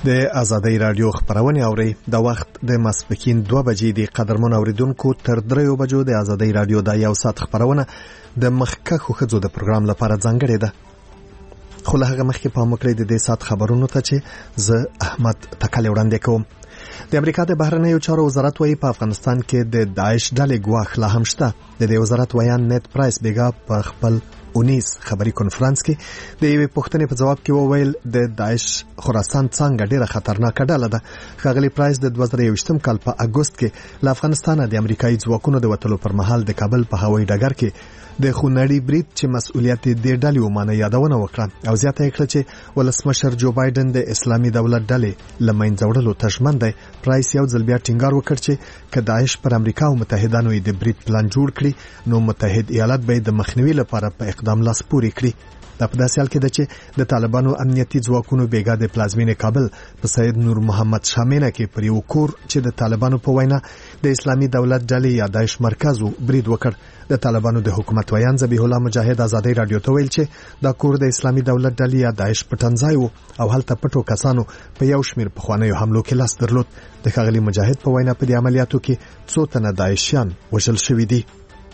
د آزادۍ رادیو خبرونه اوري د وخت د مسپکین 2 بجې د قدرمن اوریدونکو تر 3 بجو د آزادۍ رادیو د یو ساعت خبرونه د مخکخو خزو د پروګرام لپاره ځانګړې ده. خو له هغه مخکې په مکړې د دې ساعت خبرونو ته چې زه احمد تکل وړاندې کوم. د امریکا د بهرنیو چارو وزارت وايي په افغانستان کې د داعش ډلې ګواښ لا هم شته. د دې وزارت ویان نت پرایس بیګا په خپل 19 خبري کانفرنس کې د یوې پوښتنې په جواب کې وویل د داعش خراسان څنګه ډیره خطرناکه ډله ده. ښاغلي پرایس د 2023 کال په اگست کې له افغانستان د امریکایي ځواکونو د وټلو پر مهال د کابل په هوایي ډګر کې د خونړي برید چې مسؤلیت د ډلې ومانه یادونه وکړه او زیاته کړه چې ولسمشر جو بایدن د اسلامي دولت ډلې لمنځه وړلو ته ژمن دی. پرایس یو ځل بیا ټینګار وکړ چې که داعش پر امریکا او متحدانو د برید پلان جوړ کړي نو متحد ایالات به د مخنیوي لپاره په اقدام لاس پورې کړي. دا په داسې حال کې ده چې د طالبانو امنیتي ځواکونو بیګا د پلازمینې کابل په سید نور محمد شامینه کې پر یو کور چې د طالبانو په وینا د اسلامي دولت ډلې یا داعش مرکز برید وکړ. د طالبانو د حکومت ویان ذبیح الله مجاهد آزادۍ رادیو ته ویل چې دا کور د اسلامي دولت ډلې یا داعش پټنځای وو او هلته پټو کسانو په یو شمیر پخوانیو حملو کې لاس درلود. د ښاغلي مجاهد په وینا په دې عملیاتو کې 2 تنه داعشیان وژل شوي دي.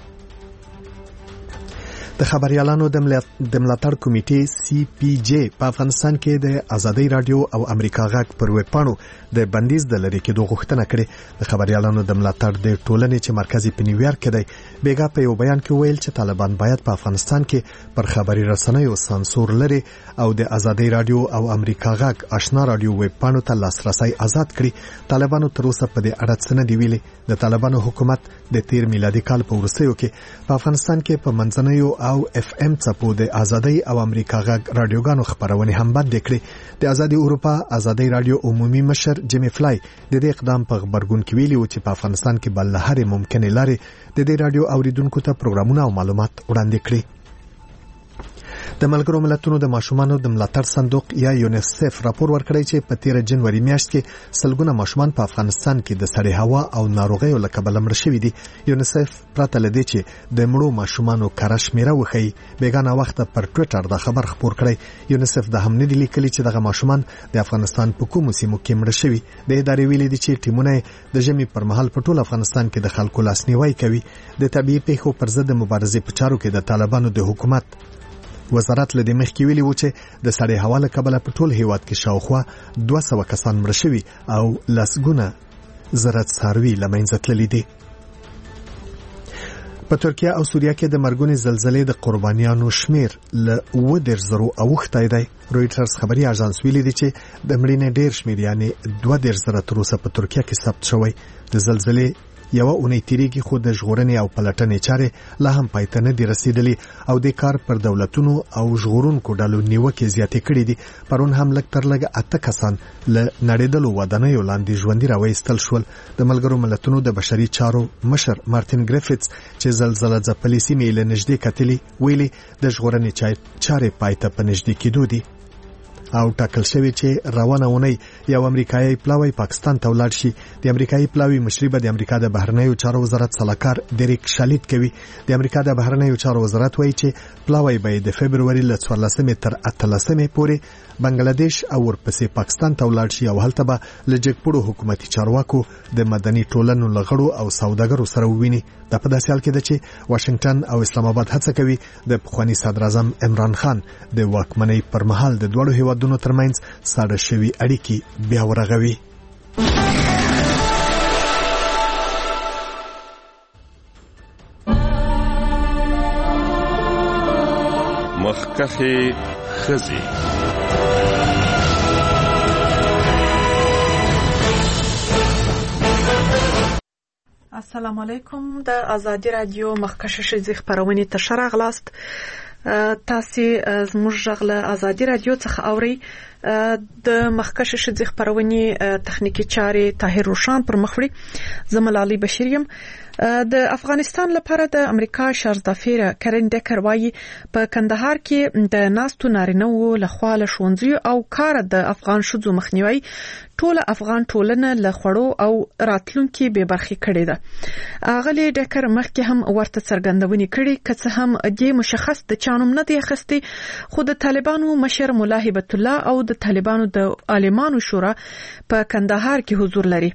د خبريالانو د ملاتړ کمیټې CPJ په افغانستان کې د آزادۍ رادیو او امریکا غږ پر ویب پاڼو د بندیز د لری کېدو غوښتنه کړې. د خبريالانو د ملاتړ د ټولنې چې مرکزي په نیویارک کې دی بیګا په یو بیان کې ویل چې طالبان باید په افغانستان کې پر خبري رسنیو سانسور لري او د آزادۍ رادیو او امریکا غږ آشنا رادیو ویب پاڼو ته لاسرسي آزاد کړي. طالبانو تر اوسه په دې اړه څه نه دی ویلي. د طالبانو حکومت د 13 میلادي کال په وروستیو کې په افغانستان کې په منځنیو او FM څپو د آزادۍ او امریکا غږ رادیوګانو خبرونه هم بند کړي. د آزادي اروپا آزادۍ رادیو عمومي مشر جیمی فلای د دې اقدام په خبرګون کې ویلي و چې په افغانستان کې بل هر ممکنه لارې د دې رادیو اوریدونکو ته پروګرامونه او معلومات وړاندې کړي. د ملګرو ملتونو د ماشومانو د ملاتړ صندوق یا یونیسف راپور ورکړی چې په 13 جنوري میاشت کې سلګونه ماشومان په افغانستان کې د سړې هوا او ناروغیو له کبله مړ شوي دي. یونیسف پرته له دې چې د مړو ماشومانو کره شمیره وښیي بیګانه وخت پر ټوئیټر د خبر خپور کړی. یونیسف د هم نه دي لیکلي چې دغه ماشومان د افغانستان په کومو سیمو کې مړ شوي. د ادارې ویلي دي چې ټیمونه د ژمي پر مهال په ټول افغانستان کې د خلکو لاسنیوي کوي. د طبيعي پیښو پر ضد مبارزې په چارو کې د طالبانو د حکومت وزارت له دې مخکې ویلي و چې د سړې هوا له کبله په ټول هیواد کې شاوخوا 200 کسان مړ شوي او لسګونه زره څاروي له منځه تللي دي. په ترکیه او سوریه کې د مرګونې زلزلې د قربانیانو شمیر له 10,000 اوښتی دی. رویټرز خبري اژانس ویلي دی چې د مړینې ډیر شمیر یعنی 2,000 تر اوسه په ترکیه کې ثبت شوی. د زلزلې یو اونۍ تیریږي خو د ژغورنې او پلټنې چارې لا هم پای ته نه دي رسیدلې او د کار پر دولتونو او ژغورونکو ډلو نیوکې زیاتې کړې دي. پرون هم لږ تر لږه 8 کسان له نړیدلو ودانیو لاندې ژوندي راوایستل شول. د ملګرو ملتونو د بشري چارو مشر مارټین ګریفټس چې زلزلہ ځپلې سیمې له نږدې کتلې ویلي د ژغورنې چارې پای ته په نږدې کېدو دي او ټاکل شوی چې روانه ونی یو امریکایي پلاوی پاکستان ته ولاړ شي. د امریکایي پلاوی مشري به د امریکا د بهرنیو چارو وزارت سلاکار ډیریک شالیت کوي. د امریکا د بهرنیو چارو وزارت وایي چې پلاوی به د فبرवरी له 14 تر 18 پورې بنگلاديش او ورپسې پاکستان ته ولاړ شي او هلته به لجګپړو حکومتي چارواکو د مدني ټولنو لغړو او سوداګرو سره وویني. دا په داسې حال کې ده چې واشنگټن او اسلام آباد هڅه کوي د پخوانی صدر اعظم عمران خان د واکمنۍ پر مهال د دوه هیوادونو ترمنځ ساده شوي اړیکې بیا ورغوي. مخکخي خزي السلام علیکم. د آزادی رادیو مخکشه شزي خبرونه ته شراغلاست. تاسو زموږ ژغله آزادی رادیو څخه اوري. د مخکشه شزي خبرونه تخنیکی چارې طاهر روشان پر مخوري. زملالي بشریم. د افغانستان لپاره د امریکا شارزدافیر کرن ډکر وايي په کندهار کې د ناستو نارینه‌و لخوا له ښوونځي او کار د افغان شوزو مخنیوي ټول افغان ټولنه له خړو او راتلونکي به برخې کړي ده. اغلی ډکر مخکې هم ورته څرګندونې کړي کڅ هم د مشخص د چانوم نه دی خستي خود طالبانو مشر مولا هبت الله او د طالبانو د عالمانو شورا په کندهار کې حضور لري.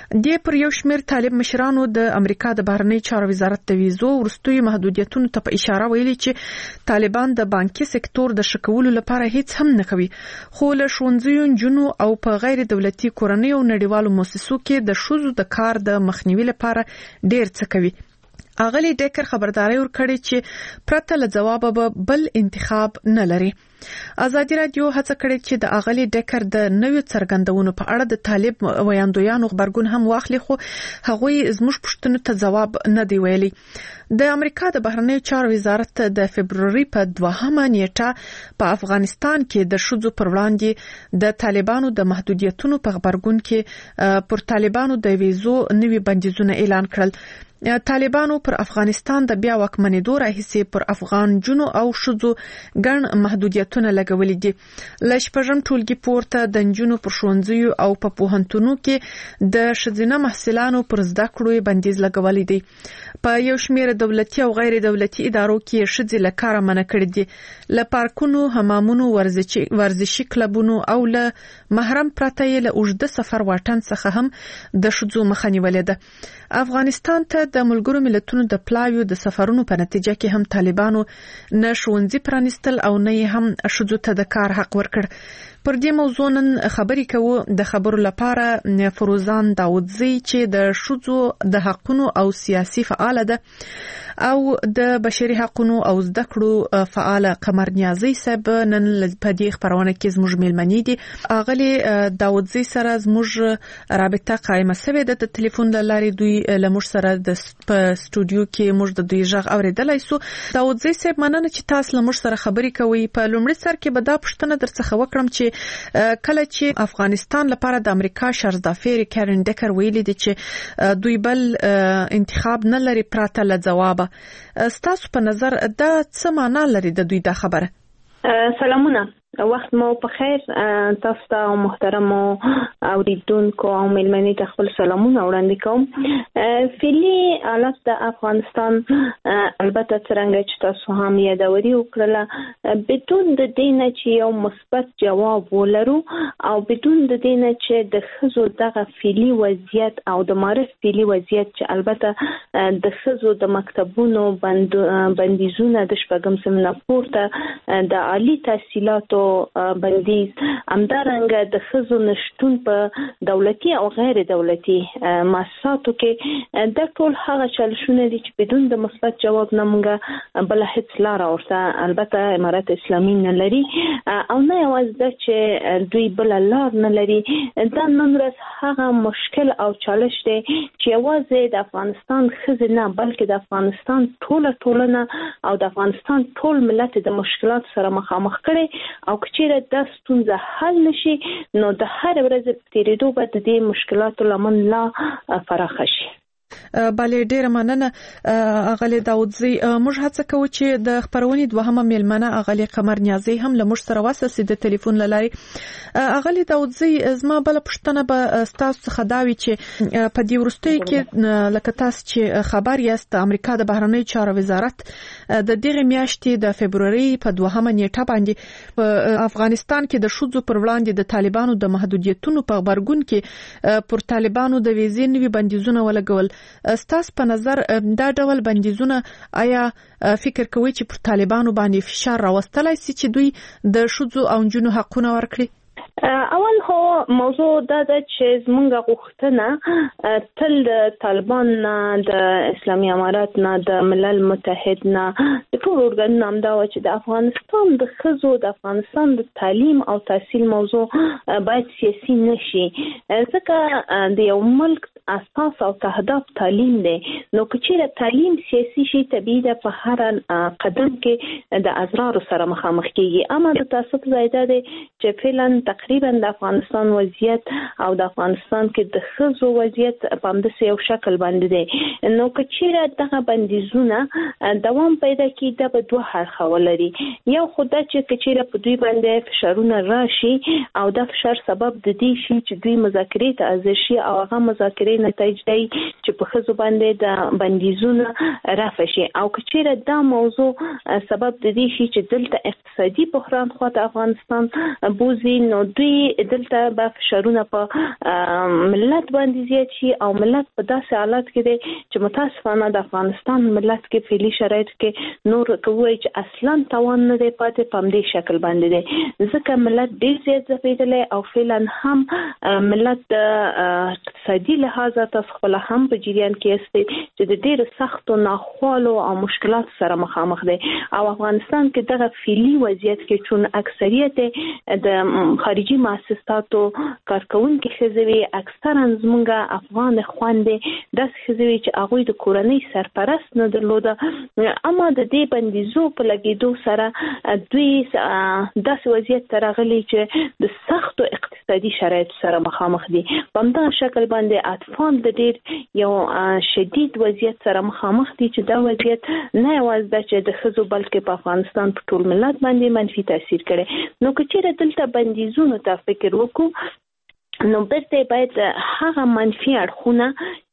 د پر یو شمېر طالب مشرانو د امریکا د بهرنی چارو وزارت د ویزو وروستي محدودیتونو ته په اشاره ویلي چې طالبان د بانکي سکتور د شکولو لپاره هیڅ هم نه کوي، خو له ښوونځیو، نجونو او په غیر دولتي کورنیو نړیوالو مؤسسو کې د ښځو د کار د مخنیوي لپاره ډېر څه کوي. اغلی ډیکر خبرداري ورکړي چې پرته له جواب به بل انتخاب نه لري. ازادي رادیو هڅه کړې چې د اغلی ډیکر د نوې څرګندونو په اړه د طالب ویاندویانو خبرګون هم واخلي، خو هغوی زموږ پوښتنو ته جواب نه دی ویلي. د امریکا د بهرنی چارو وزارت د فبروري په 2 نیټه په افغانستان کې د ښځو پر وړاندې د طالبانو د محدودیتونو په خبرګون کې پر طالبانو د ویزو نوي بندیزونه اعلان کړل. طالبانو پر افغانستان د بیا واکمنېدو راهیسې پر افغان جنو او ښځو ګڼ محدودیتونه لګولي دي. له شپږم ټولګي پورته د نجونو پر ښوونځیو او په پوهنتونو کې د ښځینه محصلانو پر زده کړو بندیز لګولي دي. په یو شمېر دولتي او غیر دولتي ادارو کې ښځې له کاره منع کړي دي. له پارکونو، حمامونو، ورزشي کلبونو او له محرم پرته یې له اوږده سفر واټن څخه هم د ښځو مخه نیولې ده. افغانستان ته د ملګرو ملتونو د پلاویو د سفرونو په نتیجه کې هم طالبانو نه ښوونځي پرانیستل او نه هم ښځو ته د کار حق ورکړ. پر دې موضوع نن خبرې کوو د خبرو لپاره فروزان داودزی چې د ښځو د حقونو او سیاسي فعال ده او د بشري حقونو او زده کړو فعال قمر نیازی صاحب نن په دې خبرونه کې زموږ ملمنې دي. اغلی داودزی سره زموږ رابطه قائمه شوې ده د ټلیفون له لارې. دوی لمر سره د سټوډیو کې موږ د دوی ژغ اوریدلای سو. داودزی صاحب مننه چې تاسو لمر سره خبرې کوي. په لومړي سر کې به دا پوښتنه درڅخه وکړم چې کله چې افغانستان لپاره د امریکا شرزدافیر کارن ډیکر ویلي دي چې دوی بل انتخاب نه لري پرته له جوابه، ستاسو په نظر دا څه معنا لري د دوی دا خبره؟ سلامونه، وخت مو په خیر. تاسو ته محترم اوریدونکو او ملمنې ته خپل سلامونه وړاندې کوم. فعلي حالت د افغانستان البته څرنګه چې تاسو هم یادوري وکړله، بدون د دې نه چې یو مثبت جواب ولرو او بدون د دې نه چې د ښځو دغه فعلي وضعیت او د معرف فعلي وضعیت چې البته د ښځو د مکتبونو بندیزونه د شپږم سمونه پورته د عالی تحصیلاتو بندیز، همدارنګه د ښځو نشټون په دولتي او غیر دولتي مؤسساتو کې دا ټول هغه چالشونه دي چې بدون د مثبت جواب نه موږ بل هیڅ لار ورته البته امارات اسلامي نه لري او نه یوازې دا چې دوی بل لار نه لري. دا نن ورځ هغه مشکل او چالش دی چې یوازې د افغانستان ښځې نه بلکې د افغانستان ټولنه او د افغانستان ټول ملت د مشکلات سره مخامخ کړي او کچېره دا ستونزه حل نشي نو د هر ورځ تیریدو به د دې مشکلاتو لمن لا فراخ شي. بله ډیره مننه اغلی داودزی. موږ هڅه کوو چې د خبرونې دوهمه ملمنه اغلی قمر نیازی هم له موږ سره واسه د ټلیفون لاري. اغلی داودزی، زما بل پښتنه به تاسو څخه دا وی چې په دې ورستۍ کې لکه تاسو چې خبر یاست امریکا د بهرنی چارو وزارت د دغه میاشتې د فبروري په 2 نیټه باندې په افغانستان کې د ښځو پر وړاندې د طالبانو د محدودیتونو په خبرګون کې پر طالبانو د ویزې نوي بندیزونه ولګول. ستاسو په نظر دا ډول بندیزونه آیا فکر کوي چې پر طالبانو باندې فشار راوستلای شي چې دوی د ښځو او نجونو حقونه ورکړي؟ اول خو موضوع دا ده چې زمونږ غوښتنه تل د طالبان نه، د اسلامي امارات نه، د ملل متحد نه، د ټول ارګانونو همدا و چې د افغانستان د ښځو د افغانستان د تعلیم او تحصیل موضوع باید سیاسي نشي، ځکه د یو ملک اساس او تهداف تعلیم دی. نو که چیرې تعلیم سیاسي شي طبیعي ده په هر قدم کې د اضرارو سره مخامخ کیږي. اما د تاسف زیاده دی چې فعلا تقریبا د افغانستان وضعیت او د افغانستان کې د ښځو وضعیت په همداسې یو شکل باندې دی. نو که چیرې دغه بندیزونه دوام پیدا کړي دا به دوه اړخه ولري. یو خو دا چې چیرې په دوی باندې فشارونه راشي او دا فشار سبب د دې شي چې دوی مذاکرې ته حاضر شي او هغه مذاکرې جګړې نتایج دی چې په ښځو باندې د بندیزونه رافع شي او که چیرې دا موضوع سبب د دې شي چې دلته اقتصادي بحران خواته افغانستان بوزي نو دوی دلته به فشارونه په ملت باندې زیات شي او ملت په داسې حالت کې دی چې متاسفانه د افغانستان ملت کې فعلي شرایط کې نور کوي چې اصلا توان نه دی پاتې په دې شکل باندې دی ځکه ملت ډیر زیات ځپېدلی او فعلا هم ملت اقتصادي لحاظه تاسو خپل هم په جریان کې استئ چې د ډیر سختو ناخوالو او مشکلات سره مخامخ دی او افغانستان کې دغه فعلي وضعیت کې چون اکثریت د خارجي مؤسساتو کارکونکو ښځې اکثرا زمونږ افغان خويندې د ښځې چې هغه د کورنۍ سرپرست نه درلوده اما د دې بندیزو په لګیدو سره دوی داسې وضعیت ترغلي چې د سختو اقتصادي شرایط سره مخامخ دي په همدغه شکل باندې اطفال د ډیر یو شدید وضعیت سره مخامخ دي چې دا وضعیت نه یوازې د چې د ښځو بلکې په افغانستان په ټول ملت باندې منفي تاثیر کړي نو که چیرې دلته بندیزونو ته فکر وکړو نو برته باید هغه منفي اړخونه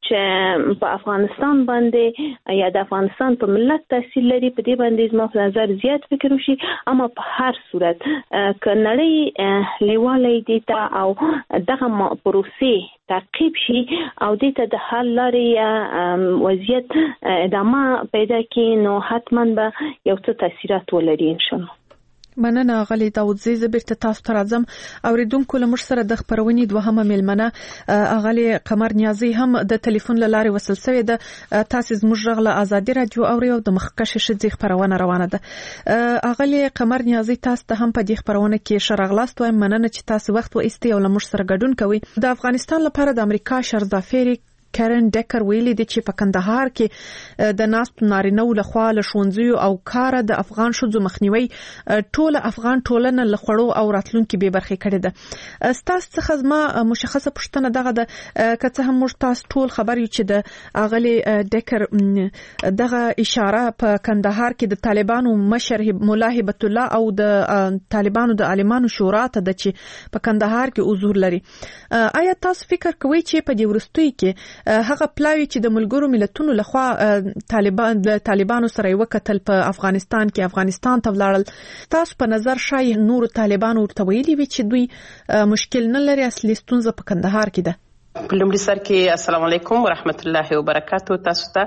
چې په افغانستان باندې یا د افغانستان په ملت تاثیر لري په دې باندې زما په نظر زیات فکر وشي اما په هر صورت ک نړۍ لیواله دي ته او دغه پروسې تعقیب شي او دې ته د حل لارې وضعیت ادامه پیدا کړي نو حتما به یو څه تاثیرات ولري ان شاء الله. مننه غلی داود زیزه بیرته تاسو ته راځم اوریدونکو له موږ سره د خبرونې دوهمه ملمنه غلی قمر نیازی هم د ټلیفون له لارې وصل شوی ده تاسو زموږ غږ له ازادي رادیو اوري او د مخکښ شې خبرونه روانه ده غلی قمر نیازی تاسو ته هم په دې خبرونه کې شرغلاست وایم مننه چې تاسو وخت و ایستي او له موږ سره ګډون کوي د افغانستان لپاره د امریکا شرزافيري کارن ډکر ویلي د چې په کندهار کې د ناست نارینه لخوا له ښوونځیو او کار د افغان شوزو مخنیوي ټول افغان ټولنه له خړو او راتلونکو به برخه کړي ده تاسو څخه زما مشخصه پوښتنه دغه د کڅه هم موږ تاسو ټول خبر یو چې د اغلی ډکر دغه اشاره په کندهار کې د طالبانو مشر مولا هبت الله او د طالبانو د عالمانو شورا ته د چې په کندهار کې حضور لري آیا تاسو فکر کوئ چې په دې ورستوي کې هغه پلاوی چې د ملګرو ملتونو لخوا طالبانو سره وکتل په افغانستان کې افغانستان ته ولاړل تاسو په نظر شای نور طالبانو ورته ویلي وي چې دوی مشکل نه لري اصلي ستونزه په کندهار کې ده په لومړي سر کې السلام علیکم ورحمت الله وبرکاتو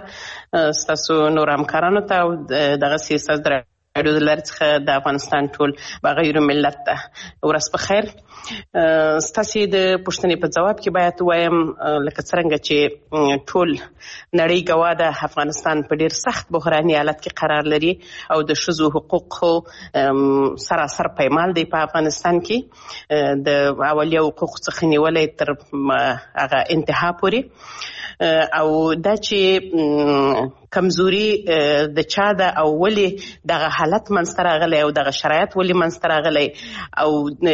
تاسو نور همکارانو ته او دغه سیاست اړو د لارې څخه د افغانستان ټول بغیر ملت ته ورځ په خیر ستاسو د پوښتنې په جواب کې باید وایم لکه څنګه چې ټول نړۍ ګوا د افغانستان په ډیر سخت بحراني حالت کې قرار لري او د ښځو حقوق سراسر پایمال دی په افغانستان کې د اولیه حقوق څخه نیولې تر هغه انتها پورې او دا چې کمزوري د چا د اولی دغه حالت منځته راغلی او دغه شرایط ولې منځته راغلی او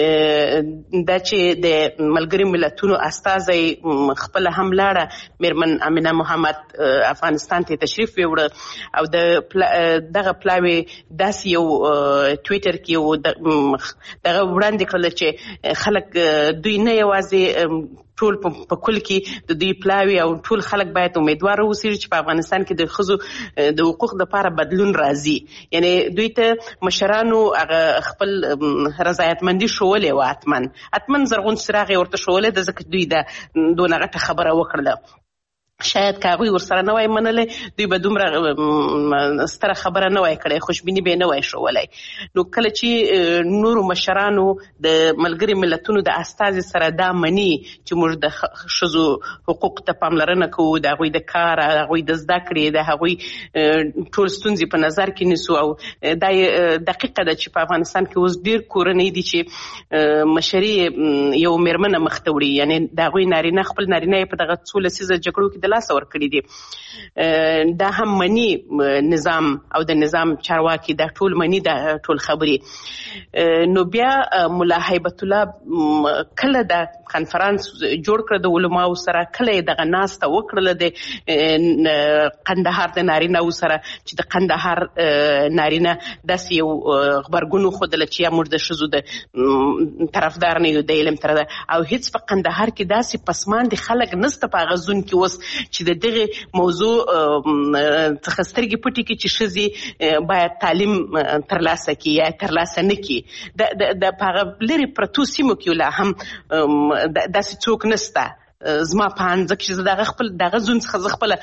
دا چې د ملګري ملتونو استازی خپل هم لاړه میرمن امینه محمد افغانستان ته تشریف وړ او دغه پلاوی داسې یو ټویټر کې دغه وړاندې کړل چې خلک دوی نه یوازې ټول په کل کې د دوی پلاوی او ټول خلک باید امیدوار اوسي چې په افغانستان کې د ښځو د حقوق لپاره بدلون راځي یعنی دوی ته مشرانو هغه خپل رضایتمندي شولې و اتمن زرغون څراغ ورته شولې د ځکه دوی د دونه غټه خبره وکړله شاید که هغوی ورسره نه وای منلې دوی به دومره ستره خبره نه وای کړې خوشبیني به نه وای شولی نو کله چې نورو مشرانو د ملګري ملتونو د استازي سره دا مني چې موږ د ښځو حقوق ته پاملرنه کوو د هغوی د کار هغوی د زده کړې د هغوی ټول ستونزې په نظر کې نیسو او دا دقیقه ده چې په افغانستان کې اوس ډېر کورنۍ دي چې مشري یو میرمنه مخ ته وړي یعنې د هغوی نارینه خپل نارینه یې په دغه څو لسیزه جګړو کې د لاسه ورکړي دي. دا هم مني نظام او د نظام چارواکي دا ټول مني دا ټول خبري. نو بیا مولا هیبت الله کله دا کانفرنس جوړ کړ د علماو سره، کله دغه ناسته وکړله د قندهار د نارینه سره چې د قندهار نارینه داسې یو غبرګون وښودله چې یا موږ د ښځو د طرفدار نه یو د علم طرف او هیڅ په قندهار کې داسې پسماندې خلک نسته په هغه زون کې اوس چې د دغې موضوع څخه سترګې پټې کړي چې ښځې باید تعلیم ترلاسه کړي یا ترلاسه نه کړي. د په هغه لرې پرتو سیمو کې لا هم داسې څوک نسته. زما په اند ځکه چې دغه زون څخه زه خپله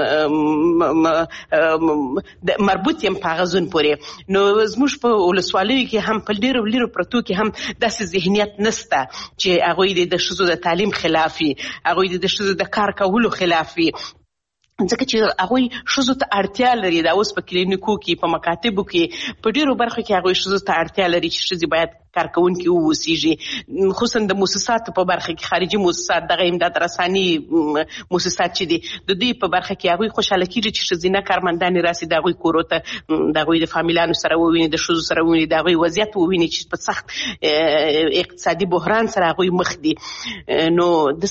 مربوط یم په هغه زون پورې. نو زموږ په ولسوالیو کې هم په ډېرو لرو پرتو کې هم داسې ذهنیت نسته چې هغوی د ښځو د تعلیم خلاف وي، هغوی د ښځو د کار کولو خلاف وي، ځکه چې هغوی ښځو ته اړتیا لري. دا اوس په کلینیکو کې، په مکاتبو کې، په ډېرو برخو کې هغوی ښځو ته اړتیا لري چې ښځې باید کارکوونکي واوسیږي، خصوصا د مؤسساتو په برخه کې، خارجي مؤسسات، دغه امداد رساني مؤسسات چې دي د دوی په برخه کې هغوی خوشحاله کېږي چې ښځینه کارمندانې راسي، د هغوی کورو ته د هغوی د فامیلانو سره وویني، د ښځو سره وویني، د هغوی وضعیت وویني چې په سخت اقتصادي بحران سره هغوی مخ دي. نو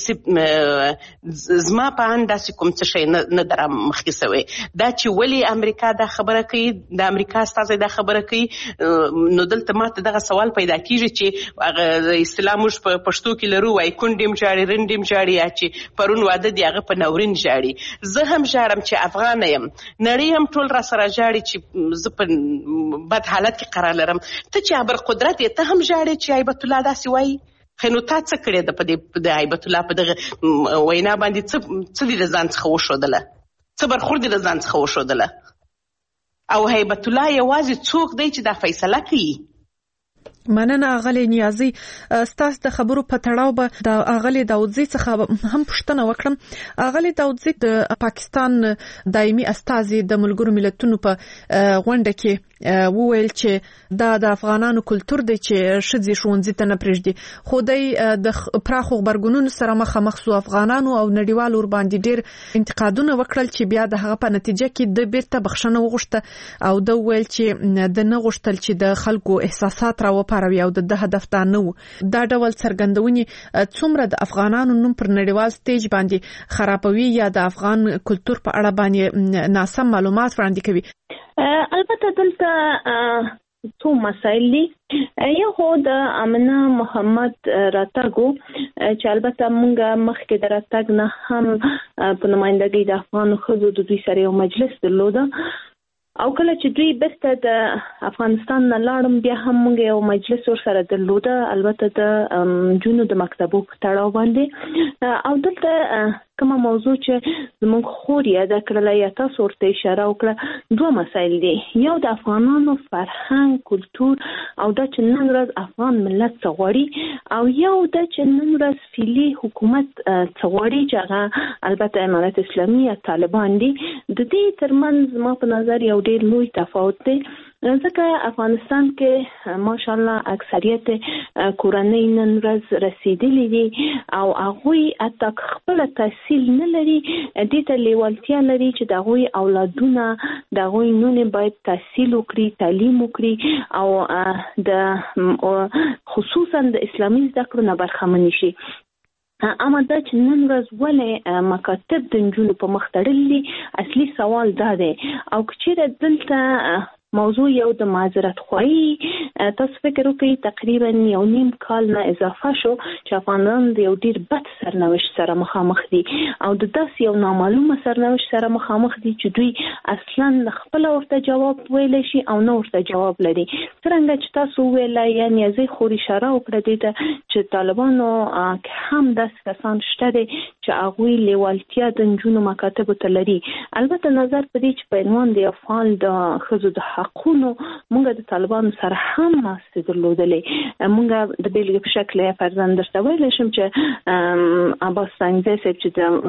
زما په اند داسې کوم څه شی نه در مخکې سوی. دا چې ولې امریکا دا خبره کوي، د امریکا استازی دا خبره کوي، نو دلته ماته دغه سوال پیدا کیږي چې اصطلاح موږ په پښتو کې لرو، وایي کونډیم ژاړي رنډیم ژاړي، یا چې پرون واده دی هغه په ناورین ژاړي. زه هم ژاړم چې افغانه یم، نړۍ هم ټول را سره ژاړي چې زه په بد حالت کې قرار لرم. ته چې ابرقدرت یې، ته هم ژاړې چې هیبت الله داسې وایي. نو تا څه کړې ده په هیبت الله په دغه وینا باندې؟ څه دې د ځان څخه وښودله؟ څه برخورد دې د ځان څخه وښودله؟ او هیبت الله یوازې څوک دی چې دا فیصله کوي؟ مننه اغلی نیازی. ستاسو د خبرو په تړاو به د اغلی داودزی څخه هم پوښتنه وکړم. اغلی داودزی د پاکستان دایمي استازي د ملګرو ملتونو په غونډه کې وویل چې دا د افغانانو کلتور دی چې ښځې ښوونځي ته نه پرېږدي، خو دی د پراخو غبرګونونو سره مخامخ سو. افغانانو او نړیوالو ورباندې ډېر انتقادونه وکړل چې بیا د هغه په نتیجه کې د بیرته بخښنه وغوښته او د ویل چې د نه غوښتل چې د خلکو احساسات راوپاروي او د هدف دا نه و. دا ډول څرګندونې څومره د افغانانو نوم پر نړیوال سټیج باندې خرابوي یا د افغان کلتور په اړه باندې ناسم معلومات وړاندې کوي؟ البته دلته څو مسایل دي. یو خو د امنه محمد راتګو چې البته موږ مخکې د راتګ نه هم په نمائندګۍ د افغان ښځو د دوی سره یو مجلس درلوده، او کله چې دوی بیرته د افغانستان نه لاړم بیا هم موږ یو مجلس ورسره درلوده، البته د جنونو د مکتبو په تړاو باندې. او دلته کومه موضوع چې زموږ خور یاده کړله یا تاسو ورته اشاره وکړه، دوه مسایل دي. یو د افغانانو فرهنګ، کلتور، او دا چې نن ورځ افغان ملت څه غواړي، او یو دا چې نن ورځ فعلي حکومت څه غواړي چې هغه البته امارت اسلامي یا طالبان دي. د دې ترمنځ ما په نظر یو ډېر لوی تفاوت دی، ځکه افغانستان کې ماشاءالله اکثریت کورنۍ نن ورځ رسیدلي دي او هغوی حتی خپل تحصیل نه لري، دې ته لیوالتیا لري چې د هغوی اولادونه د هغوی نونې باید تحصیل وکړي، تعلیم وکړي او د خصوصا د اسلامي زده کړو نه برخمن شي. اما دا چې نن ورځ ولې مکاتب د نجونو په مخ تړلي دي، اصلي سوال دا دی. او که چیرې دلته موضوع یو د معذرت خواهی، تاسو فکر وکړئ تقریبا 1.5 کال نه اضافه شو چې افغانان د یو ډیر بد سرنوشت سره مخامخ دي او د داسې یو نامعلومه سرنوشت سره مخامخ دي چې دوی اصلا خپل ورته جواب ویلی شي او نه ورته جواب لري. څرنګه چې تاسو ویله، یعنی زه خو اشاره وکړه دې ته چې طالبانو هم داسې کسان شته دي چې هغوی لیوالتیا د نجونو مکاتبو ته لري. البته نظر په دې چې په عنوان د افغان د ښځو د حقونو موږ د طالبانو سره هم ماسته درلودلې. موږ د بیلګې په شکل فرضاً درته ویلی شم چې عباس سنگزی صاحب چې د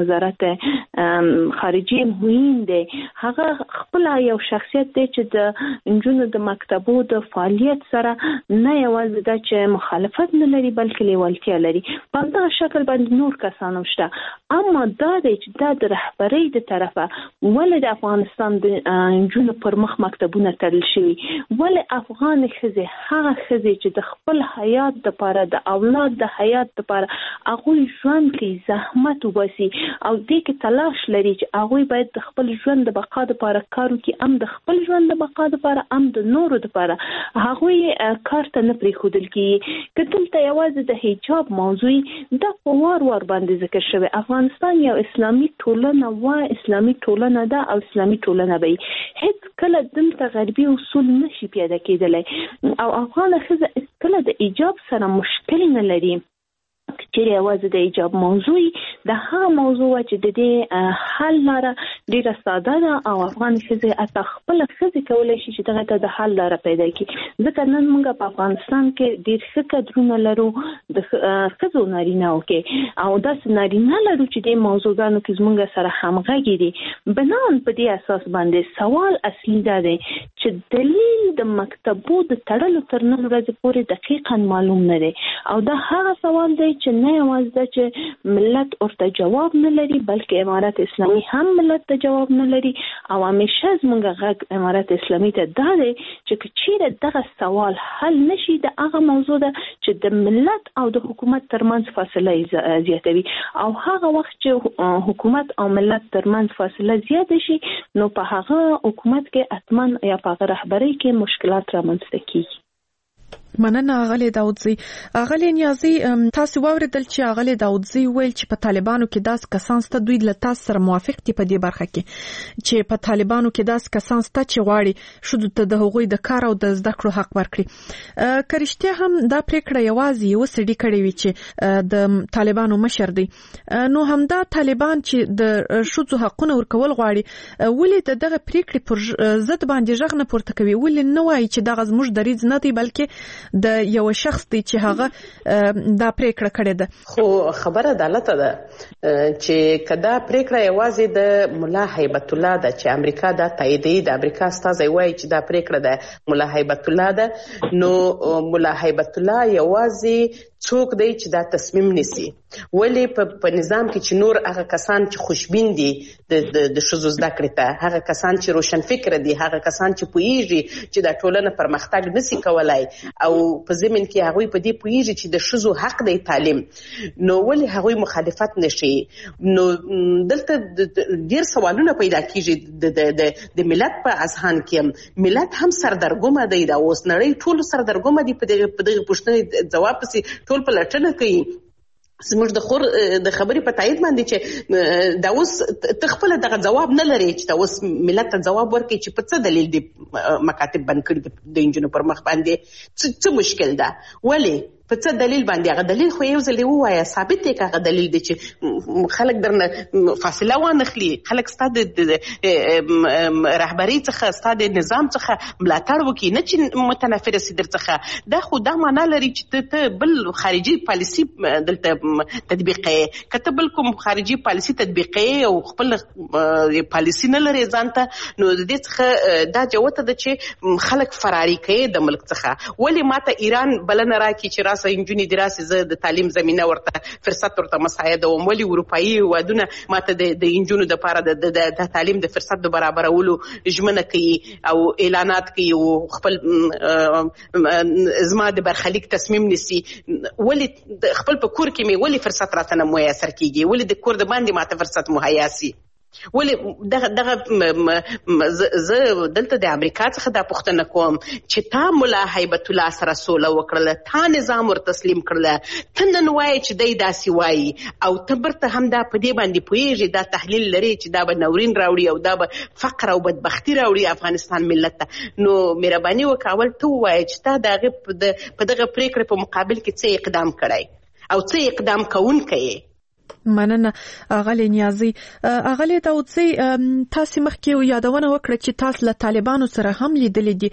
وزارت خارجي مهم دی، هغه خپل یو شخصیت دی چې د نجونو د مکتبو د فعالیت سره نه یوازې دا چې مخالفت نه لري بلکې لیوالتیا لري. په همدغه شکل باندې نور کسان هم شته. اما دا دی چې دا د رهبرۍ د طرفه ولې د افغانستان د نجونو پر مخ مکتبونه تړل شوي، ولې افغان ښځې هغه ښځې چې د خپل حیات دپاره د اولاد د حیات دپاره هغوی ژوند کوي، زحمت وباسي او دې کې تلاش لري چې هغوی باید د خپل ژوند د بقا دپاره کار وکړي، هم د خپل ژوند د بقا دپاره هم د نورو دپاره هغوی کار ته نه پرېښودل کېږي. که دلته یوازې د حجاب موضوع دا په وار باندې ذکر شوی، افغانستان یو اسلامي ټولنه اسلامي ټولنه ده او اسلامي ټولنه به هیڅ کله دلته غربي اصول نشي پیدا کېدلی او افغان ښځه کله د ایجاب سره مشکل نه لري. چیرې یوازې د ایجاب موضوع د هغه موضوع چې د دې حل لاره ډیره ساده ده او افغان ښځې حتی خپله ښځې کولی شي چې دغه ته د حل لاره پیدا کړي. ځکه نن موږ په افغانستان کې ډېر ښه کدرونه لرو د ښځو نارینهو کې او داسې نارینه لرو چې دې موضوعګانو کې زموږ سره همغږي دي. بنان په دې اساس باندې سوال اصلي دا دی چې دلیل د مکتبو د تړلو تر نن ورځې پورې دقیقا معلوم نه دی او دا هغه سوال دی چې نه یوازې دا چې ملت ورته جواب نه لري بلکې امارت اسلامي هم ملت ته جواب نه لري او همیشه زموږ غږ امارت اسلامي ته دا دی چې چیرې دغه سوال حل نشي د هغه موضوع ده چې د ملت او د حکومت ترمنځ فاصله زیاتوي او هغه وخت چې حکومت او ملت ترمنځ فاصله زیاته شي نو په هغه حکومت کې اتمن یا په هغه رهبرۍ کې مشکلات رامنځته کیږي. مننه اغلی داودزی. اغلی نیازی تاسو واوریدل چې اغلی داودزی ویل چې په طالبانو کې داس کسان ست دوی له تاسو سره موافق دي په دې برخه کې چې په طالبانو کې داس کسان ست چې غواړي شود ته د هغوی د کار او د زده کړو حق ورکړي. کرشته هم دا پریکړه یوازې یو سړي کړی وی چې د طالبانو مشر دی، نو همدا طالبان چې د شوزو حقونه ورکول غواړي ولې دغه پریکړه پر ضد باندې ژغ نه پورته کوي، ولې نه وایي چې دغه زموږ دریځ نه دی بلکې د یو شخص دی چې هغه دا پریکړه کړې ده. خو خبره عدالت ده چې کدا پریکړه یوازې د مولا هیبت الله ده چې امریکا دا تاییدوي، د امریکا استازی وایي چې دا پریکړه ده مولا هیبت الله ده، نو مولا هیبت الله یوازې څوک دی چې دا تصمیم نیسي. ولې په نظام کې چې نور هغه کسان چې خوشبین دي د ښځو زده کړې ته، هغه کسان چې روشن فکر دي، هغه کسان چې پوهیږي چې دا ټولنه پرمختګ نشي کولای او په ضمن کې هغوی په دې پوهیږي چې د ښځو حق دی تعلیم، نو ولې هغوی مخالفت نشي؟ نو دلته ډیر سوالونه پیدا کیږي د ملت په اذهان کې. ملت هم سردرګمه دی، دا اوس نړۍ ټول سردرګمه دي په دغه پوښتنې ځواب پسې ټول په لټنه کوي. زموږ د خور د خبرې په تایید باندې چې دا اوس تخپل دغه جواب نه لري چې دا اوس ملت ته جواب ورکړي چې په څه دلیل دي مکاتب بند کړي د انجونو پر مخ باندې، څه مشکل ده، ولې په څه دلیل باندې؟ هغه دلیل خو یو ځل ووایه، ثابت دی که هغه دلیل دی چې خلک درنه فاصله وانخلي، خلک ستا د رهبرۍ څخه ستا د نظام څخه ملاتړ وکړي، نه چې متنفر سي در څخه. دا خو دا معنا لري چې ته بل خارجي پالیسي دلته تطبیقوي. که ته بل کوم خارجي پالیسي تطبیقوي او خپل پالیسي نه لري ځان ته، نو د دې څخه دا جوته ده چې خلک فراري کوي د ملک څخه. ولې ماته ایران بلنه راکړي چې انجونی دراسه زه د تعلیم زمينه ورته فرصت ورته مساعده وم، ولی اروپאי ودونه ماته د انجونو د لپاره د تعلیم د فرصت د برابرولو ژمنه کوي او اعلانات کوي او خپل زما د برخلیک تصمیم نیسي. ولی خپل په کور کې مې ولی فرصت راته نه میسر کیږي، ولی د کور د باندې ماته فرصت مهیا سي. ولی دغه زه دلته د امریکا څخه دا پوښتنه کوم چې تا مولا هیبت الله سره سوله وکړله، تا نظام ور تسلیم کړله، ته نن وایې چې دی داسې وایي او ته برته هم دا په دې باندې پوهېږي، دا تحلیل لري چې دا به نورین راوړي او دا به فقر او بدبختي راوړي افغانستان ملت ته. نو مهرباني وکړه اول ته ووایې چې تا د هغې په دغه پرېکړې په مقابل کې څه اقدام کړی او څه اقدام کوونکی یې. مننه اغلی نیازي. اغلی داودزی تاسو مخکې یادونه وکړه چې تاسو له طالبانو سره هم لیدلې دي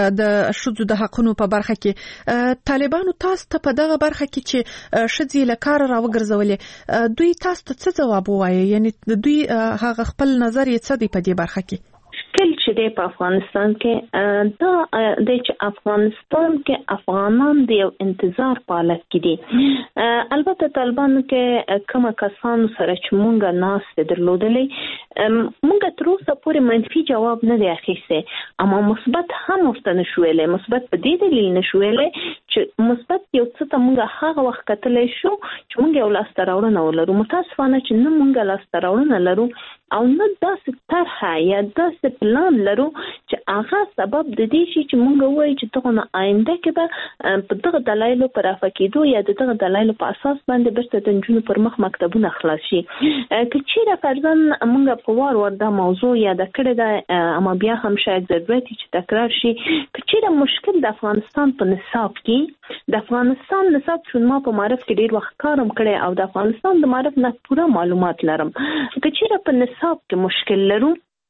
د شذو د حقونو په برخه کې. طالبانو تاسو ته په دغه برخه کې چې شذې له کار راوګرځولې، دوی تاسو ته څه جواب وایي؟ یعنی دوی هغه خپل نظر یې څه دی په دې برخه کې؟ مشکل چې دی په افغانستان کې دا د چې افغانستان کې افغانان د یو انتظار په حالت کې دي. البته طالبانو کې کومه کسانو سره چې مونږه ناست درلودلې، مونږه تر اوسه پورې منفي جواب نه دی اخیستی، اما مثبت هم ورته نشو ویلی. مثبت په دې دلیل نشو ویلی چې مثبت یو څه ته مونږه هغه وخت کتلی شو چې مونږ یو لاسته راوړنه ولرو. متاسفانه چې نه مونږه لاسته راوړنه لرو او نه داسې طرحه یا داسې پلان لرو چې هغه سبب د دې شي چې مونږ وایو چې دغه آینده کې به په دغه دلایلو پر افا کېدو یا دغه دلایلو په اساس باندې برته د نجونو پر مخ مکتبونه خلاص شي. که چیرې فرضاً مونږ په وار دا موضوع یاد کړې ده، اما بیا هم شاید ضرورت چې تکرار شي. که چیرې مشکل د افغانستان په نصاب کې، د افغانستان نصاب چې ما په معرف کې ډیر وخت کارم کړی او د افغانستان د معرف نه پوره معلومات لرم، که چیرې په نصاب کې مشکل لرو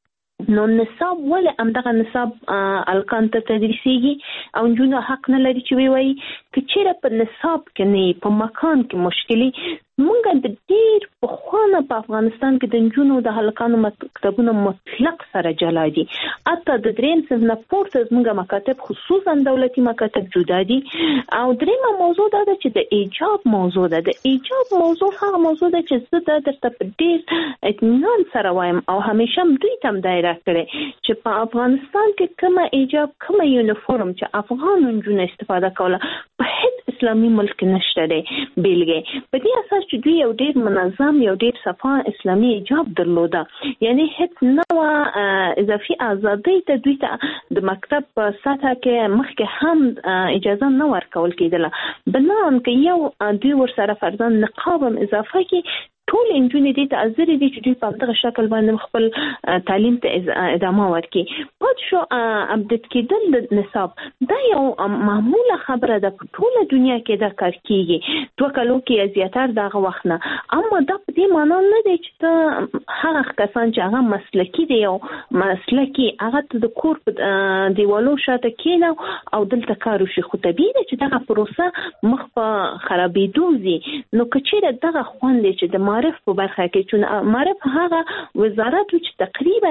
نو نصاب ولې همدغه نصاب الکان ته تدریسیږي او نجونو حق نه لري چې وایي. که چیرې په نصاب کې نه په مکان کې مشکلي، مونږ د ډیر په خوانه په افغانستان کې د نجونو د هلکانو مکتبونه مطلق سره جلا دي. حتی د دریم صنف نه پورته زموږ مکاتب خصوصا دولتي مکاتب جدا دي. او دریمه موضوع دا ده چې د ایجاب موضوع ده. د ایجاب موضوع هغه موضوع ده چې زه دا درته په ډیر اطمینان سره وایم او همیشه دوی تم دایره کړي چې په افغانستان کې کومه ایجاب کومه یونیفورم چې افغان نجونو استفاده کوله په هیڅ اسلامي ملک نشته دی بیلګې. په دې اساس چې دوی یو ډیر منظم یو ډیر صفا اسلامي ایجاب درلوده، یعنی هیڅ نوع اضافي ازادۍ ته دوی ته د مکتب په سطح کې مخکې هم اجازه نه ورکول کېدله. بنان کې یو دوی ورسره فرضاً نقاب هم اضافه کې ټول انجونې دې ته ازرې دي چې دوی په دغه شکل باندې خپل تعلیم ته ادامه ورکړي. پات شو اپډیټ کېدل د نصاب دا یو معموله خبره ده، په ټوله دنیا کې دا کار کېږي 2 کالو کې زیاتره دغه وخت نه. اما دا په دې معنی نه دی چې ته هغه کسان چې هغه مسلکي دي او مسلکي هغه ته د کور په دیوالو شاته کېنه او دلته کار وشي. خو طبیعي ده چې دغه پروسه مخ په خرابېدو ځي. نو که چیرې دغه خوند دی چې د معرف په برخه کې، چون معرف هغه وزارت چې تقریبا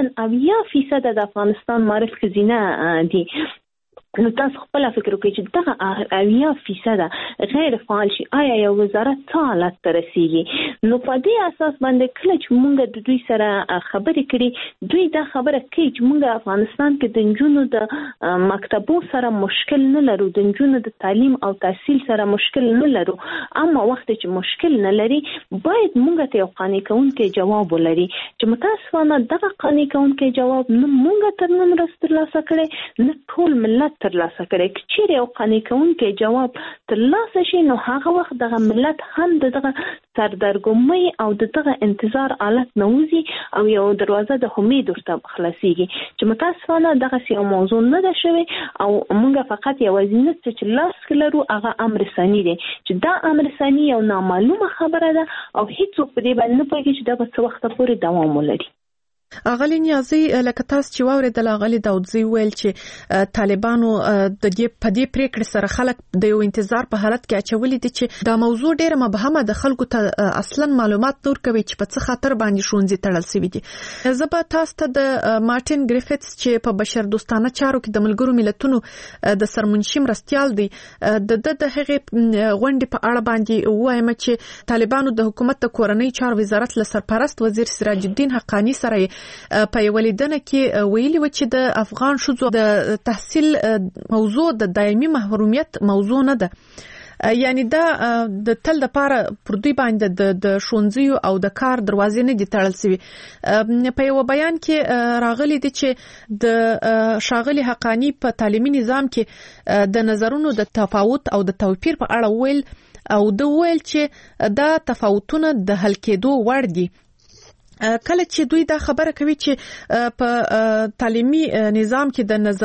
80% د افغانستان معرف خزینه دي، نو تاسو خپل فکر وکړئ چې دغه 80% غیر فعال شي، آیا یو وزارت څه حالت ته رسیږي؟ نو په دې اساس باندې کله چې موږ د دوی سره خبرې کړي، دوی دا خبره کوي چې موږ افغانستان کې د نجونو د مکتبو سره مشکل نه لرو، د نجونو د تعلیم او تحصیل سره مشکل نه لرو، اما وخت چې مشکل نه لري باید موږ ته یو قانع کوونکی جواب ولري چې متاسفانه دغه قانع کوونکی جواب نه موږ تر نن ورځې ترلاسه کړی نه ټول ملت ترلاسه کړي. چیرې یو قانع کوونکی جواب ترلاسه شي نو هغه وخت دغه ملت هم دغه سردرګمۍ او دغه انتظار حالت نوځي او یو دروازه د امید ورته خلاصيږي چې متاسفانه دغه یو موضوع نه ده شوی او موږ فقط یوازینی چې لاس کلرو هغه امر ثاني دی چې دا امر ثاني یو نامعلومه خبره ده او هیڅ په دې باندې نه پوهیږي چې دا به څه وخت پورې دوام ولري. اغلی نیازي لکه تاسو چې واوریدل اغلی داودزی ویل چې طالبانو د دې په دې پریکړه سره خلک د یو انتظار په حالت کې اچولې دي چې دا موضوع ډیره مبهمه د خلکو ته اصلا معلومات نور کوي چې په څه خاطر باندې شونځي تړل شوی دي. زبا تاسو ته د مارټین ګریفټس چې په بشر دوستانه چارو کې د ملګرو ملتونو د سرمنشي مرستيال دی د هغه غونډې په اړه باندې وایم چې طالبانو د حکومت د کورنۍ چارو وزارت له سرپرست وزیر سراج الدین حقانی سره په ولیدنه کې ویلي و چې د افغان شذو د تحصیل موضوع د دایمي محرومیت موضوع نه ده، یعنی دا د تل د پاره پر دوی باندې د شونځیو او د کار دروازې نه دي تړل شوی. په یو بیان کې راغلي دي چې د شاغلي حقانی په تعلیمي نظام کې د نظرونو د تفاوت او د توپیر په اړه ویل او د ویل چې دا تفاوتونه د حل کېدو وړ دي. کله چې دوی دا خبره کوي چې په تعلیمي نظام کې د نظرونو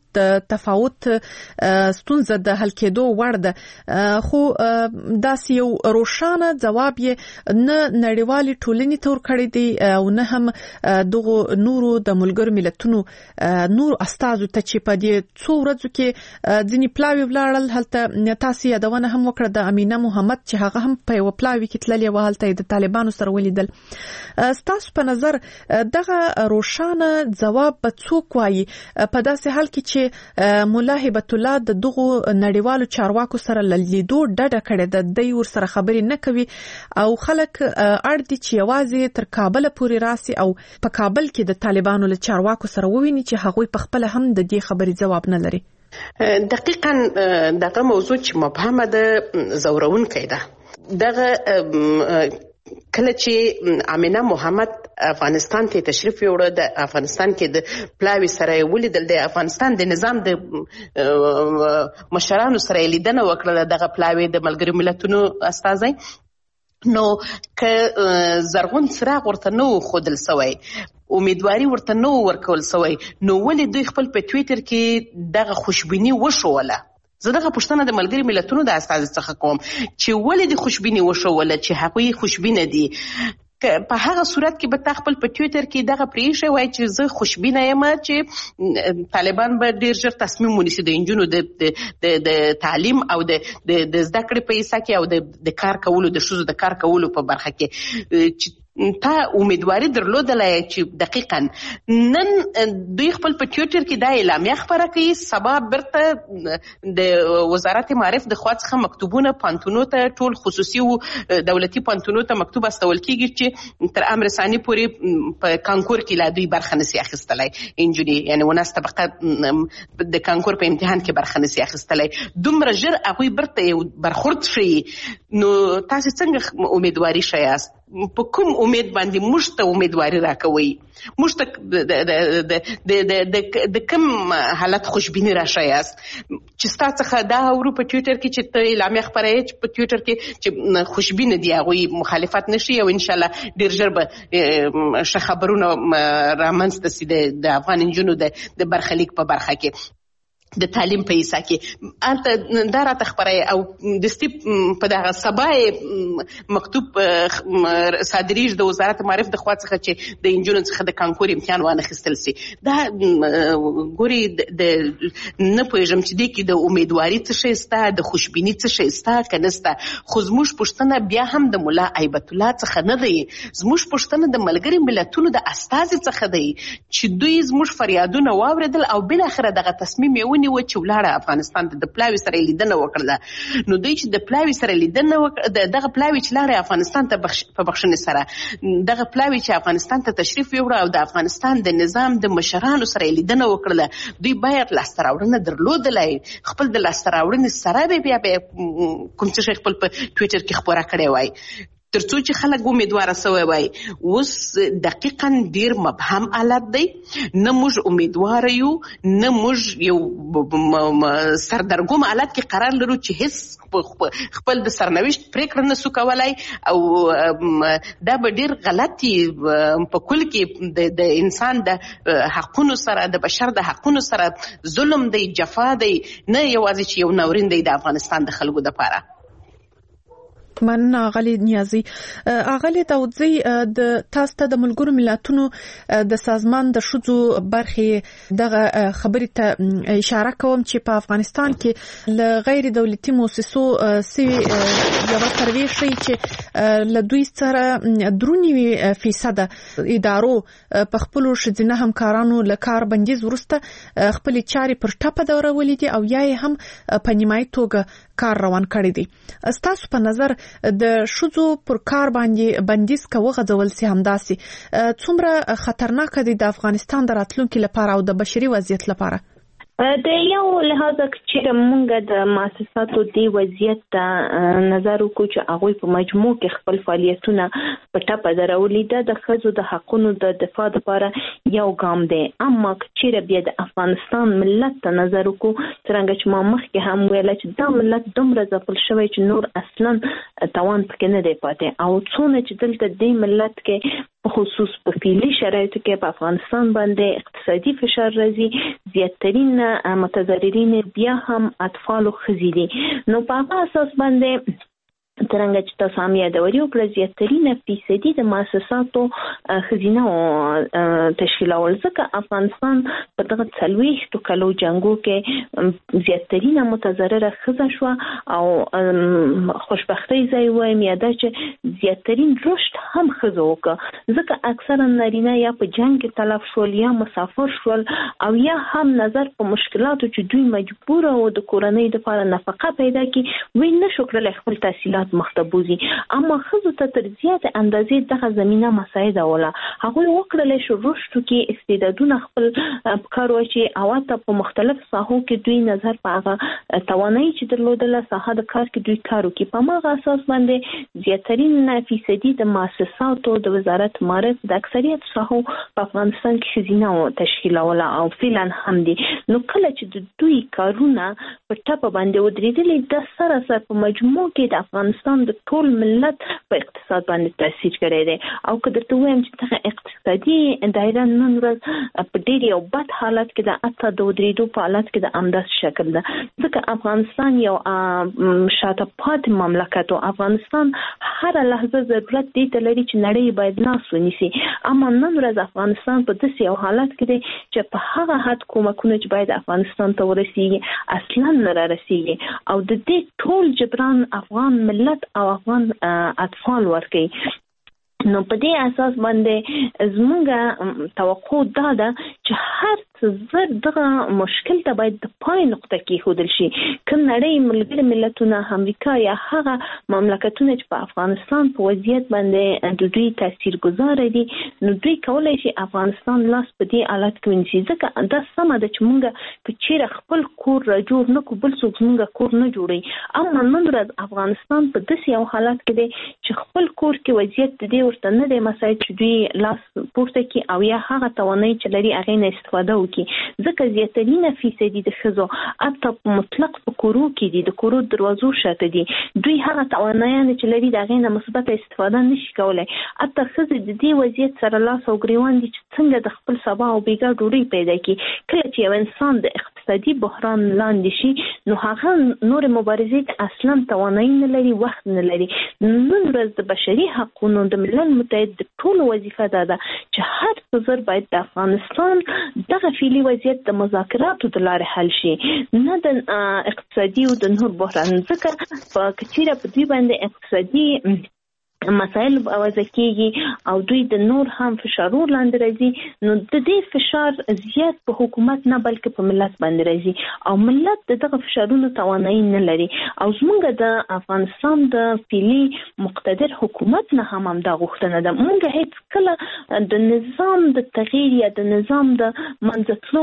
تفاوت ستونزه د حل کېدو وړ ده، خو داسې یو روښانه ځواب یې نه نړیوالي ټولنې تور کړی دی او نه هم دغه نورو د ملګرو ملتونو نور استازو ته چې په دې څو ورځو کې ځینې پلاوی ولاړل. هلته تاسو یادونه هم وکړه د امینه محمد چې هغه هم په یو پلاوی کې تللی و، هلته د طالبانو سره ولیدل. ستاسو په نظر دغه روښانه ځواب به څوک وایي په داسې حال کې چې مولا هبت الله د دغه نړیوالو چارواکو سره لیدو ډډه کړې ده، د ور سره خبرې نه کوي او خلک اړ دي چې یوازې تر کابل پورې راسي او په کابل کې د طالبانو له چارواکو سره وویني چې هغوی په خپل هم د دې خبرې جواب نه لري. دقیقاً دغه موضوع چې مبهمه ده زورونکې ده. دغه کله چې امینه محمد افغانستان ته تشریف یوړ، د افغانستان کې د پلاوی سره ولیدل، د افغانستان د نظام د مشرانو سره لیدنه وکړه، دغه پلاوی د ملګرو ملتونو استازي، نو که زرغون څراغ ورته نو خودل سوی، امیدواری ورته نو ورکول سوی، نو ولې دوی خپل په ټویټر کې دغه خوشبینی وشوله؟ زه دغه پوښتنه د ملګري ملتونو د استازي څخه کوم چې ولې د خوشبینی وشوله چې هغوی خوشبینه دي. په هغه صورت کې به تا خپل په ټویټر کې دغه پریښه وای چې زه خوشبینه یم چې طالبان به ډیر ژر تصمیم ونیسي د انجونو د تعلیم او د زده کړې په حصہ کې او د کار کولو د ښځو د کار کولو په برخه کې تا امیدواری درلودلای چې دقیقاً نن دوی خپل په ټویټر کې دا اعلامیه خبره کوي، سبا برته د وزارت معارف د خوا څخه مکتوبونه پانتونو ته ټول خصوصي او دولتي پانتونو ته مکتوب استول کیږي چې تر امر ثاني پورې په کانکور کې لا دوی برخه نشي اخیستلای، انجونی یعنی وناس طبقه د کانکور په امتحان کې برخه نشي اخیستلای، دومره ژر هغوی برته برخورد شي. نو تاسو څنګه امیدواری شایاست؟ په کوم امید باندې موږ ته امیدواری راکوي؟ موږ ته د کوم حالت خوشبینی راشایاست چې ستاسو څخه دا اورو په ټویټر کې چې ته اعلامیه خبرې چې په ټویټر کې چې خوشبینه دي هغوی مخالفت نشي او ان شاء الله ډیر ژر به ښه خبرونه رامنځته سي د افغان نجونو د برخلیک په برخه کې د تعلیم په حصہ کې. انته دا راته خبره او د سټیپ په دغه سبا مکتوب صادریږي د وزارت معارف د خوا څخه چې د انجونو څخه د کانکور امتحان وانه خستل سي. دا ګوري د نه پوهیږم چې د کې د امیدواري څه شي ستا، د خوشبینی څه شي ستا کنيستا. خو زموږ پښتنه بیا هم د مولا هیبت الله څخه نه دی، زموږ پښتنه د ملګري ملتونو د استازي څخه دی چې دوی زموږ فریادونه واوریدل او بل اخره دغه تصمیم یې ونیو چې ولاړه افغانستان ته د پلاوی سره لیدنه وکړه. نو دوی چې د پلاوی سره لیدنه وکړه، دغه پلاوی چې لاړه افغانستان ته په بخښنې سره، دغه پلاوی چې افغانستان ته تشریف یوړ او د افغانستان د نظام د مشرانو سره لیدنه وکړه، دوی باید لاسته راوړنه درلودلای. خپل د لاسته راوړنې سره بیا کوم څه خپل په ټویټر کې خبره کړې وای ترڅو چې خلک امیدوار سوي وای. اوس دقیقاً ډیر مبهم حالت دی، نه موږ امیدوار یو نه موږ یو سردرګم حالت کې قرار لرو چې هیڅ خپل د سرنوشت پریکړه نسو کولای او دا به ډیر غلطي په کل کې د انسان د حقونو سره د بشر د حقونو سره ظلم دی، جفا دی، نه یوازې چې یو ناورین دی د افغانستان د خلکو لپاره. من اغلی نیازی اغلی داودزی د تاسو ته د ملګرو ملتونو د سازمان د شذو برخې دغه خبرې ته اشاره کوم چې په افغانستان کې ل غیر دولتي مؤسسو سوي یو سروي شي چې ل دوی سره 3% ادارو په خپل شذینه همکارانو ل کار بندیز ورسته خپل چاري پر ټاپه دورولې دي او یا هم په نیمای توګه کار روان کړی دي. ستاسو په نظر د شذو پر کار باندې بندیز کوي غځول سي همداسي څومره خطرناک دي د افغانستان د راتلونکو لپاره او د بشري وضعیت لپاره؟ د یو لحاظ چې موږ د مؤسساتو دی وضعیت ته نظر وکړو چې هغه په مجموع کې خپل فعالیتونه په ټاپه درولې ده د ښځو د حقوقو د دفاع لپاره یو ګام دی. اما چې بیا د افغانستان ملت ته نظر وکړو څنګه چې ما مخکې هم ویل چې دا ملت دومره ځپل شوی چې نور اصلا توان پکې نه دی پاتې او څونه چې دلته د ملت کې په خصوص په فعلي شرایطو کې په افغانستان باندې اقتصادي فشار راځي، زیاترین متضررین بیا هم اطفال او ښځې دي. نو په هغه اساس باندې ترنګ چې تاسو هم یادوري او زیاترین فیصدي د مؤسساتو ښځینه تشکیلول، ځکه افغانستان په دغه 40 کلو جنگو کې زیاترین متضرره ښځه شو او خوشبختۍ ځای وایم یا دا چې زیاترین رشد هم ښځو وکړه، ځکه اکثرا نارینه یا په جنگ کې تلف شول یا مسافر شول او یا هم نظر په مشکلاتو چې دوی مجبور او د کورنۍ لپاره نفقه پیدا کړي وی نشو کړلی خپل تحصیلات مختبوزي. اما ښځو ته تر زیاتې اندازې دغه زمینه مساعده ولا هغوی وکړلی شو رشد کې استعدادونه خپل کار واچي او حتی په مختلف ساحو کې دوی نظر په هغه توانایي چې درلودله ساحه د کار کې دوی کار وکړي. په هماغه اساس باندې زیاترین فیصدي د مؤسساتو د وزارت معارف د اکثریت ساحو په افغانستان کې ښځینه تشکیلوله او فعلا هم دي. نو کله چې د دوی کارونه په ټپه باندې ودرېدلې د سره په مجموع کې د افغانستان د ټول ملت په اقتصاد باندې تاثیر کړی دی. او که درته وایم چې دغه اقتصادي دایره نن ورځ په ډېر یو بد حالت کې ده، حتی د ودرېدو په حالت کې د همداسې شکل ده، ځکه افغانستان یو شاته پاتې مملکت او افغانستان هره لحظه ضرورت دی ته لري چې نړۍ باید لاس ونیسي. اما نن ورځ افغانستان په داسې یو حالت کې دی چې په هغه حد کومکونه چې باید افغانستان ته ورسیږي اصلا نه رارسیږي او د دې ټول جبران افغان ملت او افغان اطفال ورکي. نو په دې اساس باندې زموږ توقع دا ده چې هر څه دغه مشکل ته باید د پای نقطه کې ښودل شي. که نړۍ ملګري ملتونه امریکا یا هغه مملکتونه چې په افغانستان په وضعیت باندې د دوی تاثیرګذار دي نو دوی کولی شي افغانستان لاس په دې حالت کې ونیسي، ځکه دا سمه ده چې موږ که چیرې خپل کور را جوړ نه کړو بل څوک زموږ کور نه جوړوي. اما نن ورځ افغانستان په داسې یو حالت کې دی چې خپل کور کې وضعیت د دې ورته نه دی مساعد چې دوی لاس پورته کړي او یا هغه توانایي چې لري هغې نه استفاده وکړي، ځکه زیاترینه فیصدي د ښځو حتی په مطلق په کورو کې دي، د کورو دروازو شاته دي، دوی هغه توانایانې چې لري د هغې نه مثبته استفاده نشي کولی. حتی ښځې د دې وضعیت سره لاس او ګریوان دي چې څنګه د خپل سبا او بیګا ډوډۍ پیدا کړي. کله چې یو انسان د اقتصادي بحران لاندې شي نو هغه نورې مبارزې ته اصلا توانایي نه لري، وخت نه لري. نن ورځ د بشري حقونو د ملل متحد د ټولو وظیفه دا ده چې هر څه زر باید د افغانستان دغه فعلي وضعیت د مذاکراتو د لارې حل شي، نه د اقتصادي او د نور بحران، ځکه په کچیره په دوی باندې اقتصادي مسائل اوازه کیږي او دوی د نور هم فشارور لاندې راځي نو د دې فشار زیات په حکومت نه بلکې په ملت باندې راځي او ملت دغه فشارونو توانایي نه لري او زمونږ د افغانستان د فعلي مقتدر حکومت نه هم دا غوښتنه ده. مونږ هیڅ کله د نظام د تغییر یا د نظام د منځتلو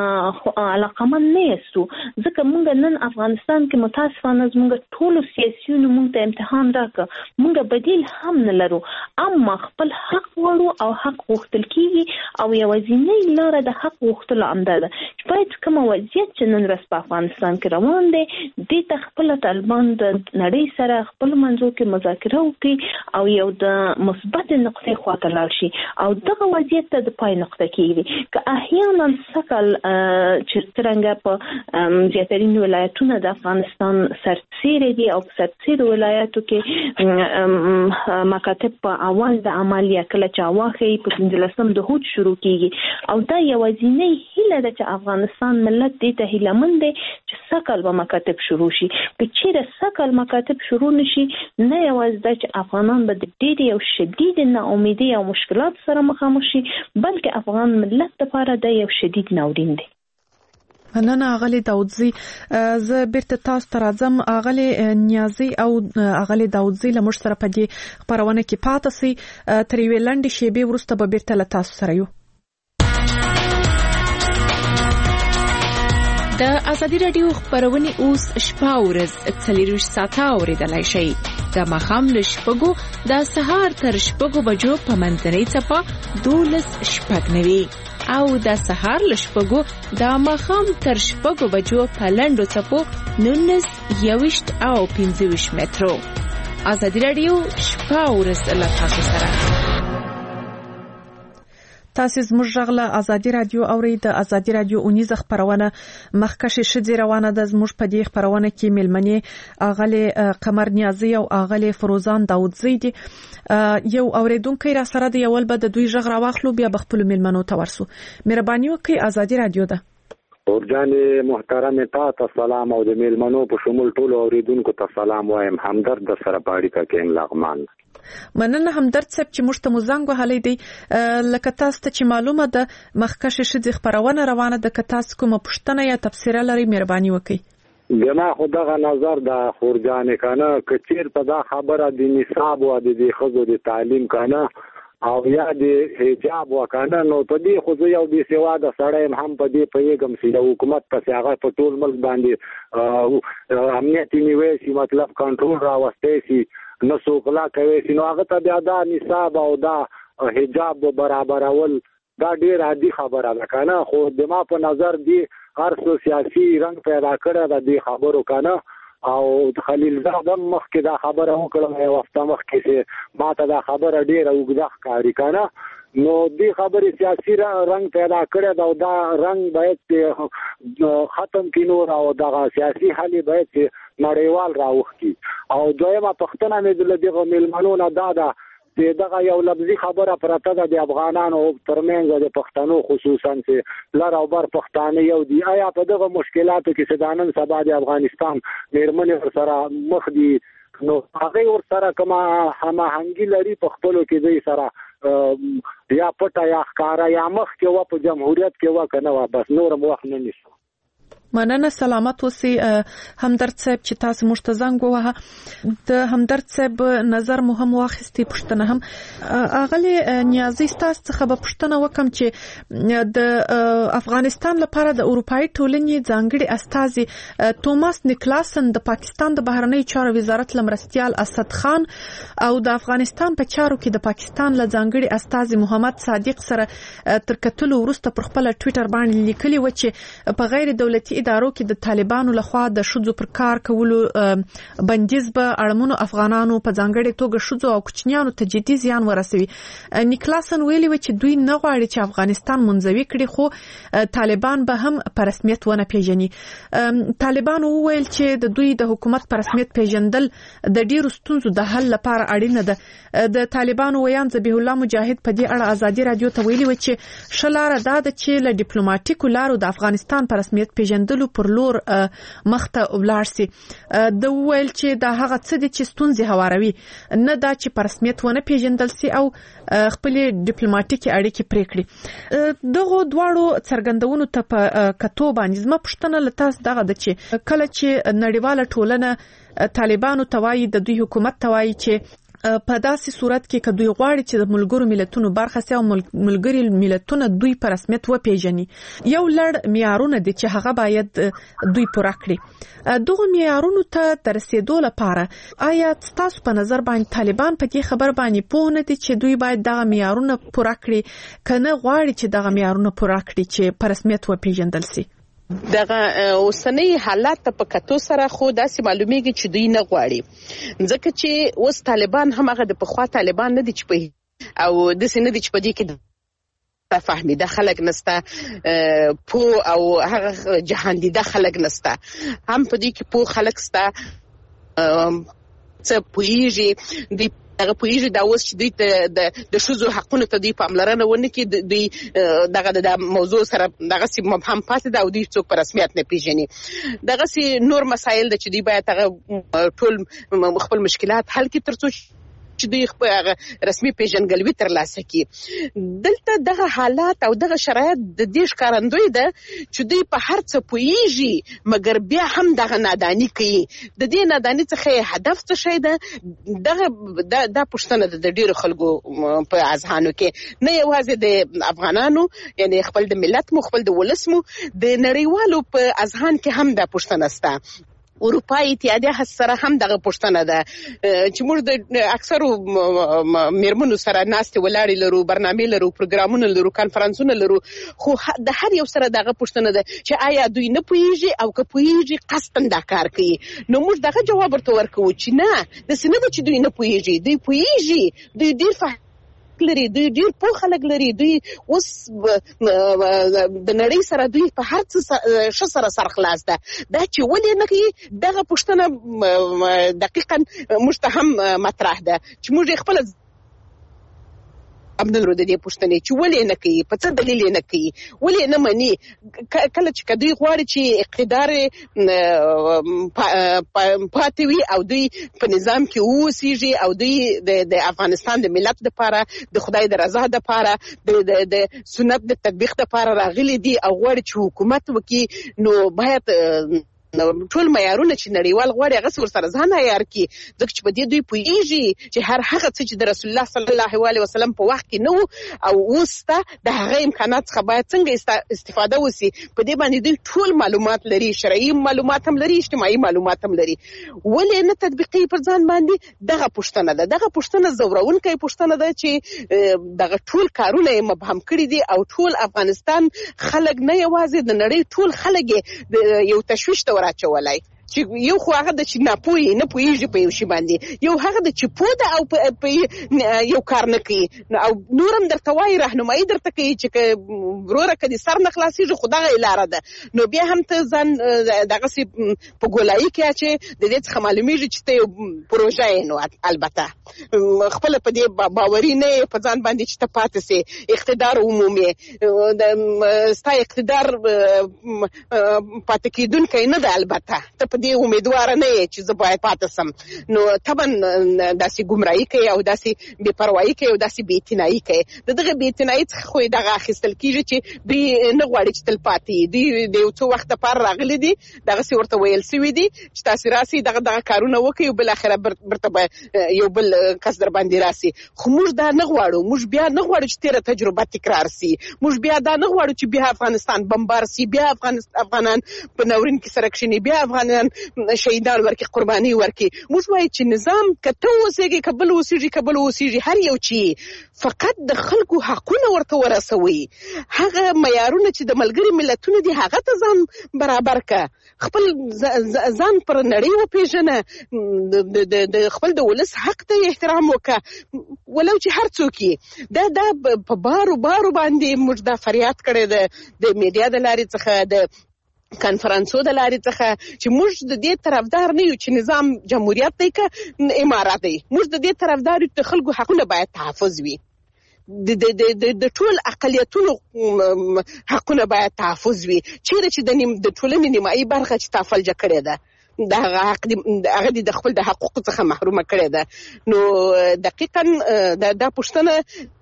علاقمند نه یستو، ځکه مونږ نن افغانستان کې متاسفانه زمونږ ټولو سیاسیونو مونږ ته امتحان راکړ، مونږ بدیل هم نه لرو، اما خپل حق وړو او حق غوښتل کیږي او یوازینۍ لاره د حق غوښتلو همدا ده چې باید کومه وضعیت چې نن ورځ په افغانستان کې روان دی دې ته خپله طالبان د نړۍ سره خپل منځو کې مذاکره وکړي او یو د مثبتې نقطې خواته لاړ شي او دغه وضعیت ته د پای نقطه کیږي. که احیانا سکل چې څرنګه په زیاترین ولایتونه د افغانستان سرتسیرې دي او په سرتسیرو ولایاتو کې مکاتب په اول د عملیه کله چې واخی په 15 د هوت شروع کیږي او دا یوازینۍ هیله ده چې افغانستان ملت دې ته هیلهمند دی چې سکل به مکاتب شروع شي. که چیرې سکل مکاتب شروع نشي نه یوازې دا چې افغانان به د ډېرې او شدید ناامیدۍ او مشکلات سره مخامخ شي بلکې افغان ملت لپاره دا یو شدید ناورین دی. نن اغلی داودزی ز بیرته تاسو ته راځم. اغلی نیازی او اغلی داودزی له موږ سره په دې خبرونه کې پاتې سي تر یوې لنډې شیبې وروسته به بیرته له تاسو سره یو. د ازادي رادیو خبرونه اوس شپه ورځ 24 ساعته اوریدلای شئ. د ماښام له شپږو د سهار تر شپږو بجو په منځنۍ څپه 12 شپږنوي او د سهار له شپږو د ماښام تر شپږو بجو په لنډو څپو 19 21 او 25 مترو. ازادي رادیو شپه ورځ له تاسو سره. تاسو زموږ غږ ازادي رادیو اوري د ازادي رادیو اونیزه خبرونه مخکشه شذې روانه ده. زموږ په دې خبرونه کې ملمنې اغله قمر نیازی او اغله فروزان داودزی دي. یو اوریدونکو را سره د یول بد دوی غږ راوخلو بیا بخپل ملمنو تورسو. مهرباني وکړئ ازادي رادیو ده. اورجان محترم تا سلام او د ملمنو په شمول ټول اوریدونکو ته سلام وایم. همدرد سره پاړی کا کې لغمان. مننه همدرد صاحب چې موږ ته مزنګ وهلې دی. لکه تاسو ته چې معلومه ده مخکشه شذې خبرونه روانه ده. که تاسو کومه پوښتنه یا تفسیر لري مهرباني وکړئ. جما خدغه نظر د خورجان کنه کچیر په دا خبره د نصاب او د خزو د تعلیم کنه او یا د حجاب وکنه نو په دې خو یو د سیوا د سړی هم په دې پیغام سي د حکومت په هغه په ټول ملک باندې امنیت نیوي سي مطلب کنټرول راوستي سي نو څوکلا کوي سي نو هغه ته بیا دا نصاب او دا حجاب برابرول دا ډیر عادي خبره ده کنه. خو د ما په نظر دی هر څو سیاسي رنگ پیدا کړی د دې خبرو کنه او خلیل زاده مخکې دا خبره وکړه یو وخت مخکې چې ما ته دا خبره ډیره وګړه ښکاري کنه. نو دې خبرې سیاسي رنگ پیدا کړی دا او دا رنگ باید ختم کینو او دا سیاسي حل باید نړیوال راوخی. او دویمه پښتنه مې د دغه ملمنو نه دا دغه یو لفظي خبره پرته ده د افغانانو ترمنځ د پښتنو خصوصا چې لر او بر پښتانه یو دي. آیا په دغه مشکلاتو کې سدانن سبا د افغانستان میرمنې ور سره مخ دي نو هغه ور سره کما هماهنګي لري په خپلو کې دوی سره یا پټه یا ښکارا یا مخ کې و په جمهوریت کې و کنه و بس نورم وخت نه نشو. مننه سلامت اوسئ همدرد صاحب چې تاسو موږ ته زنګ ووهه. د همدرد صاحب نظر مو هم واخیستي پوښتنه هم اغلی نیازی تاسو څخه به پوښتنه وکم چې د افغانستان لپاره د اروپאי ټولنې ځانګړي استازي توماس نیکلاسن د پاکستان د بهرنی چارو وزارت لمرستيال اسد خان او د افغانستان په چارو کې د پاکستان له ځانګړي استازي محمد صادق سره تر کتلو وروسته پر خپل ټوئیټر باندې لیکلي و چې په غیر دولتي ادارو کې د طالبانو لخوا د شذو پر کار کولو بندیز به اړمنو افغانانو په ځانګړي توګه شذو او کوچنیانو ته جدي زیان ورسوي. نیکلاسن ویلي و چې دوی نه غواړي چې افغانستان منزوي کړي خو طالبان به هم په رسمیت ونه پیژني. طالبان وویل چې د دوی د حکومت په رسمیت پیژندل د ډیرو ستونزو د حل لپاره اړینه ده. د طالبانو ویان ذبیح الله مجاهد په دې اړه ازادي رادیو ته ویلي و چې شلاره دا ده چې له ډیپلوماټیکو لارو د افغانستان په رسمیت پیژندل پر لور مخته ولاړ سي. د ویل چې دا هغه څه دي چې ستونزې هواروي نه دا چې په رسمیت ونه پیژندل سي او خپل ډیپلوماټیکي اړیکې پرې کړي. دغه دواړو څرګندونو ته په کتو باندې زما پوښتنه له تاسو دغه ده چې کله چې نړیواله ټولنه طالبانو توایي د دوی حکومت توایي چې په داسې صورت کې که دوی غواړي چې د ملګرو ملتونو برخه سي او ملګری ملتونه دوی په رسمیت وپیژني یو لړ معیارونه دي چې هغه باید دوی پوره کړي. دغه معیارونو ته تر رسیدو لپاره آیا تاسو په نظر باندې طالبان په دې خبر باندې پوه نه دي چې دوی باید دغه معیارونه پوره کړي کنه غواړي چې دغه معیارونه پوره کړي چې په رسمیت وپیژندل سي؟ دغه اوسنۍ حالات په کتو سره خو داسې معلومیږي چې دوی نه غواړي ځکه چې اوس طالبان هم هغه د پخوا طالبان نه دي چې په او د سینې دي چې په دې کې فهمیده خلک نسته پو او هغه جهان دي د خلک نسته هم په دې کې پو خلک سته څه پویږي دی هغه پویږي دا اوس چې دوی د شذو حقونو ته دوی پاملرنه ونه کوي دوی دغه د موضوع سره دغه سي مبهم پاتې دا او دوی څوک په رسمیت نه پیژني. دغه سي نور مسایل د چې دوی باید هغه ټول خپل مشکلات حل کړي ترڅو چې دوی خپل رسمي پیژنګلوي ترلاسه کړي. دلته دغه حالات او دغه شرایط د دې ښکارندوی ده چې دوی په هر څه پوهیږي مګر بیا هم دغه نادانی کوي. د دې نادانی څخه هدف څه شي ده دا پوښتنه د ډیرو خلکو په اذهانو کې نه یوازې د افغانانو یعنی خپل د ملت مو خپل د ولس مو د نړیوالو په اذهان کې هم دا پوښتنه سته. اروپאי اتحادیه سره هم دغه پوښتنه ده چې موږ د اکثرو میرمنو سره ناستې ولاړې لرو برنامه لرو پروګرامونه لرو کانفرنسونه لرو خو د هر یو سره دغه پوښتنه ده چې آیا دوی نه پوهیږي او که پوهیږي قصدن دا کار کوي. نو موږ دغه جواب ورته ورکوو چې نه د سینې چې دوی نه پوهیږي دوی پوهیږي دوی ډیر درک لري، دوی ډیر پوه خلک لري، دوی اوس د نړۍ سره دوی په هر څه سره سرخلاص ده. دا چې ولې نه کوي دغه پوښتنه دقیقاً موږ ته هم مطرح ده چې موږ خپل ابنلرو د دې پوښتنې چې ولې نه کوي، په څه دلیل نه کوي، ولې نه مني. کله چې دوی غواړي چې اقتدار پاتې وي او دوی په نظام کې اوسېږي او دوی د افغانستان د ملت لپاره د خدای د رضا لپاره د سنت د تطبیق لپاره راغلي دي او غواړي چې حکومت وکړي، نو باید ټول معیارونه چې نړیوال غواړي هغه ورسره ځان عیار کړي، ځکه چې په دې دوی پوهېږي چې هر هغه څه چې د رسول الله صلی الله علیه وسلم په وخت کې نه و او اوس ته د هغه امکانات څخه باید څنګه استفاده وسي. په دې باندې دوی ټول معلومات لري، شرعي معلومات هم لري، اجتماعي معلومات هم لري. ولې نه تطبیقي پر ځان باندې؟ دغه پوښتنه ده. دغه پوښتنه زورونکې پوښتنه ده چې دغه ټول کارونه یې مبهم کړي دي او ټول افغانستان خلک نه یوازې د نړۍ ټول خلک یو تشویش ته راچولای. چې یو خو هغه د چې نه پوهېږي په یو شي باندې، یو هغه د چې پوه ده او په یو کار نه کوي او نور هم درته وایي، راهنمایي درته کوي چې وروره که دې سر نه خلاصېږي خو دغه لاره ده، نو بیا هم ته ځان دغسې په ګولایي کې چې د دې څخه معلومېږي چې ته یو پروژه یې. نو البته خپله په دې باوري نه یې په ځان باندې چې ته پاتې سې، اقتدار عمومي ستا اقتدار پاتې کېدونکی نه ده. البته ته په دې امیدواره نه یې چې زه باید پاتې سم، نو طبعا داسې ګمراهي کوي او داسې بې پروایي کوي او داسې بې اعتنایي کوي. د دغه بې اعتنایي څخه خو دغه اخیستل کېږي چې دوی نه غواړي چې تل پاتې دوی د یو څو وخت لپاره راغلي دي، دغسې ورته ویل سوي دي چې تاسې راسئ دغه کارونه وکړئ او بالاخره برته به یو بل کس در باندې راسي. خو موږ دا نه غواړو، موږ بیا نه غواړو چې تېره تجربه تکرار سي، موږ بیا دا نه غواړو چې بیا افغانستان بمبار سي، بیا افغانان په ناورین کې سره کښېني، بیا افغانان شهیدان ورکړي، قرباني ورکړي. موږ وایو چې نظام که ته اوسېږي که بل اوسېږي هر یو چې فقط د خلکو حقونه ورته ورسوي، هغه معیارونه چې د ملګري ملتونو دي هغه ته ځان برابر که، خپل ځان پر نړۍ وپېژنه، د خپل د ولس حق ته احترام وکړه، ولو چې هر څوک یې. دا په بارو باندې موږ دا فریاد کړی ده د میډیا د لارې څخه، د کنفرانسو د لارې څخه، چې موږ د دې طرفدار نه یو چې نظام جمهوریت دی که امارات دی. موږ د دې طرفدار یو چې خلکو حقونه باید تحفظ وي، د ټول اقلیتونو حقونه باید تحفظ وي. چیرې چې د ټولنې نیمایي برخه چې تا فلجه کړې ده هغه د خپل د حقوقو څخه محرومه کړې ده. نو دقیقاً دا پوښتنه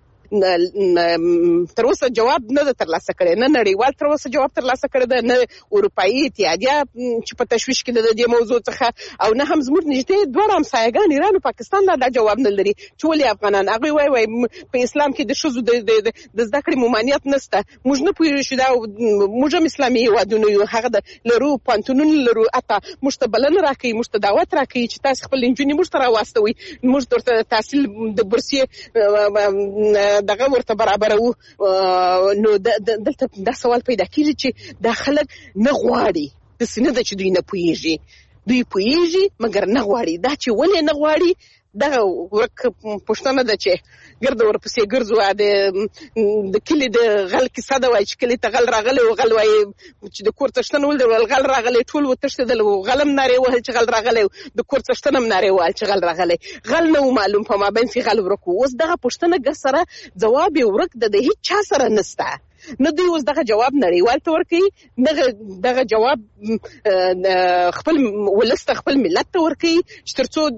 تر اوسه جواب نه ده ترلاسه کړی، نه نړیوال تر اوسه جواب ترلاسه کړی ده، نه اروپایي اتحادیه چې په تشویش کې ده د دې موضوع څخه، او نه هم زموږ نږدې دواړه همسایګان ایران او پاکستان دا جواب نه لري چې ولې افغانان. هغوی وایي په اسلام کې د ښځو د زده کړې ممانعت نشته. موږ نه پوهېږو چې دا موږ هم اسلامي هېوادونه یو، هغه لرو، پوهنتونونه لرو، حتی موږ ته بلنه راکوي، موږ ته دعوت راکوي چې تاسې خپل نجونې موږ ته راواستوئ، موږ ورته تحصیل د بورسیې دغه ورته برابرو. نو دلته دا سوال پیدا کېږي چې دا خلک نه غواړي، داسې نه ده چې دوی نه پوهېږي، دوی پوهېږي مګر نه غواړي. دا چې ولې نه غواړي دغه ورک پوښتنه ده چې ګرده ورپسې ګرځو. د کلي د غل کیسه ده، وایي چې کلي ته غل راغلی و، غل وایي چې د کور څښتن ولید غل راغلی، ټول وتښتېدل، غل هم نارې وهل چې غل راغلی، د کور څښتن هم نارې وهل چې غل راغلی. غل نه و معلوم، په مابین کې غل ورک و. اوس دغه پوښتنه سره جواب یې ورک ده، د هېڅ چا سره نشته. نه دوی اوس دغه جواب نړیوال ته ورکوي، دغه جواب خپل ولس ته، خپل ملت ته ورکوي، چې تر څو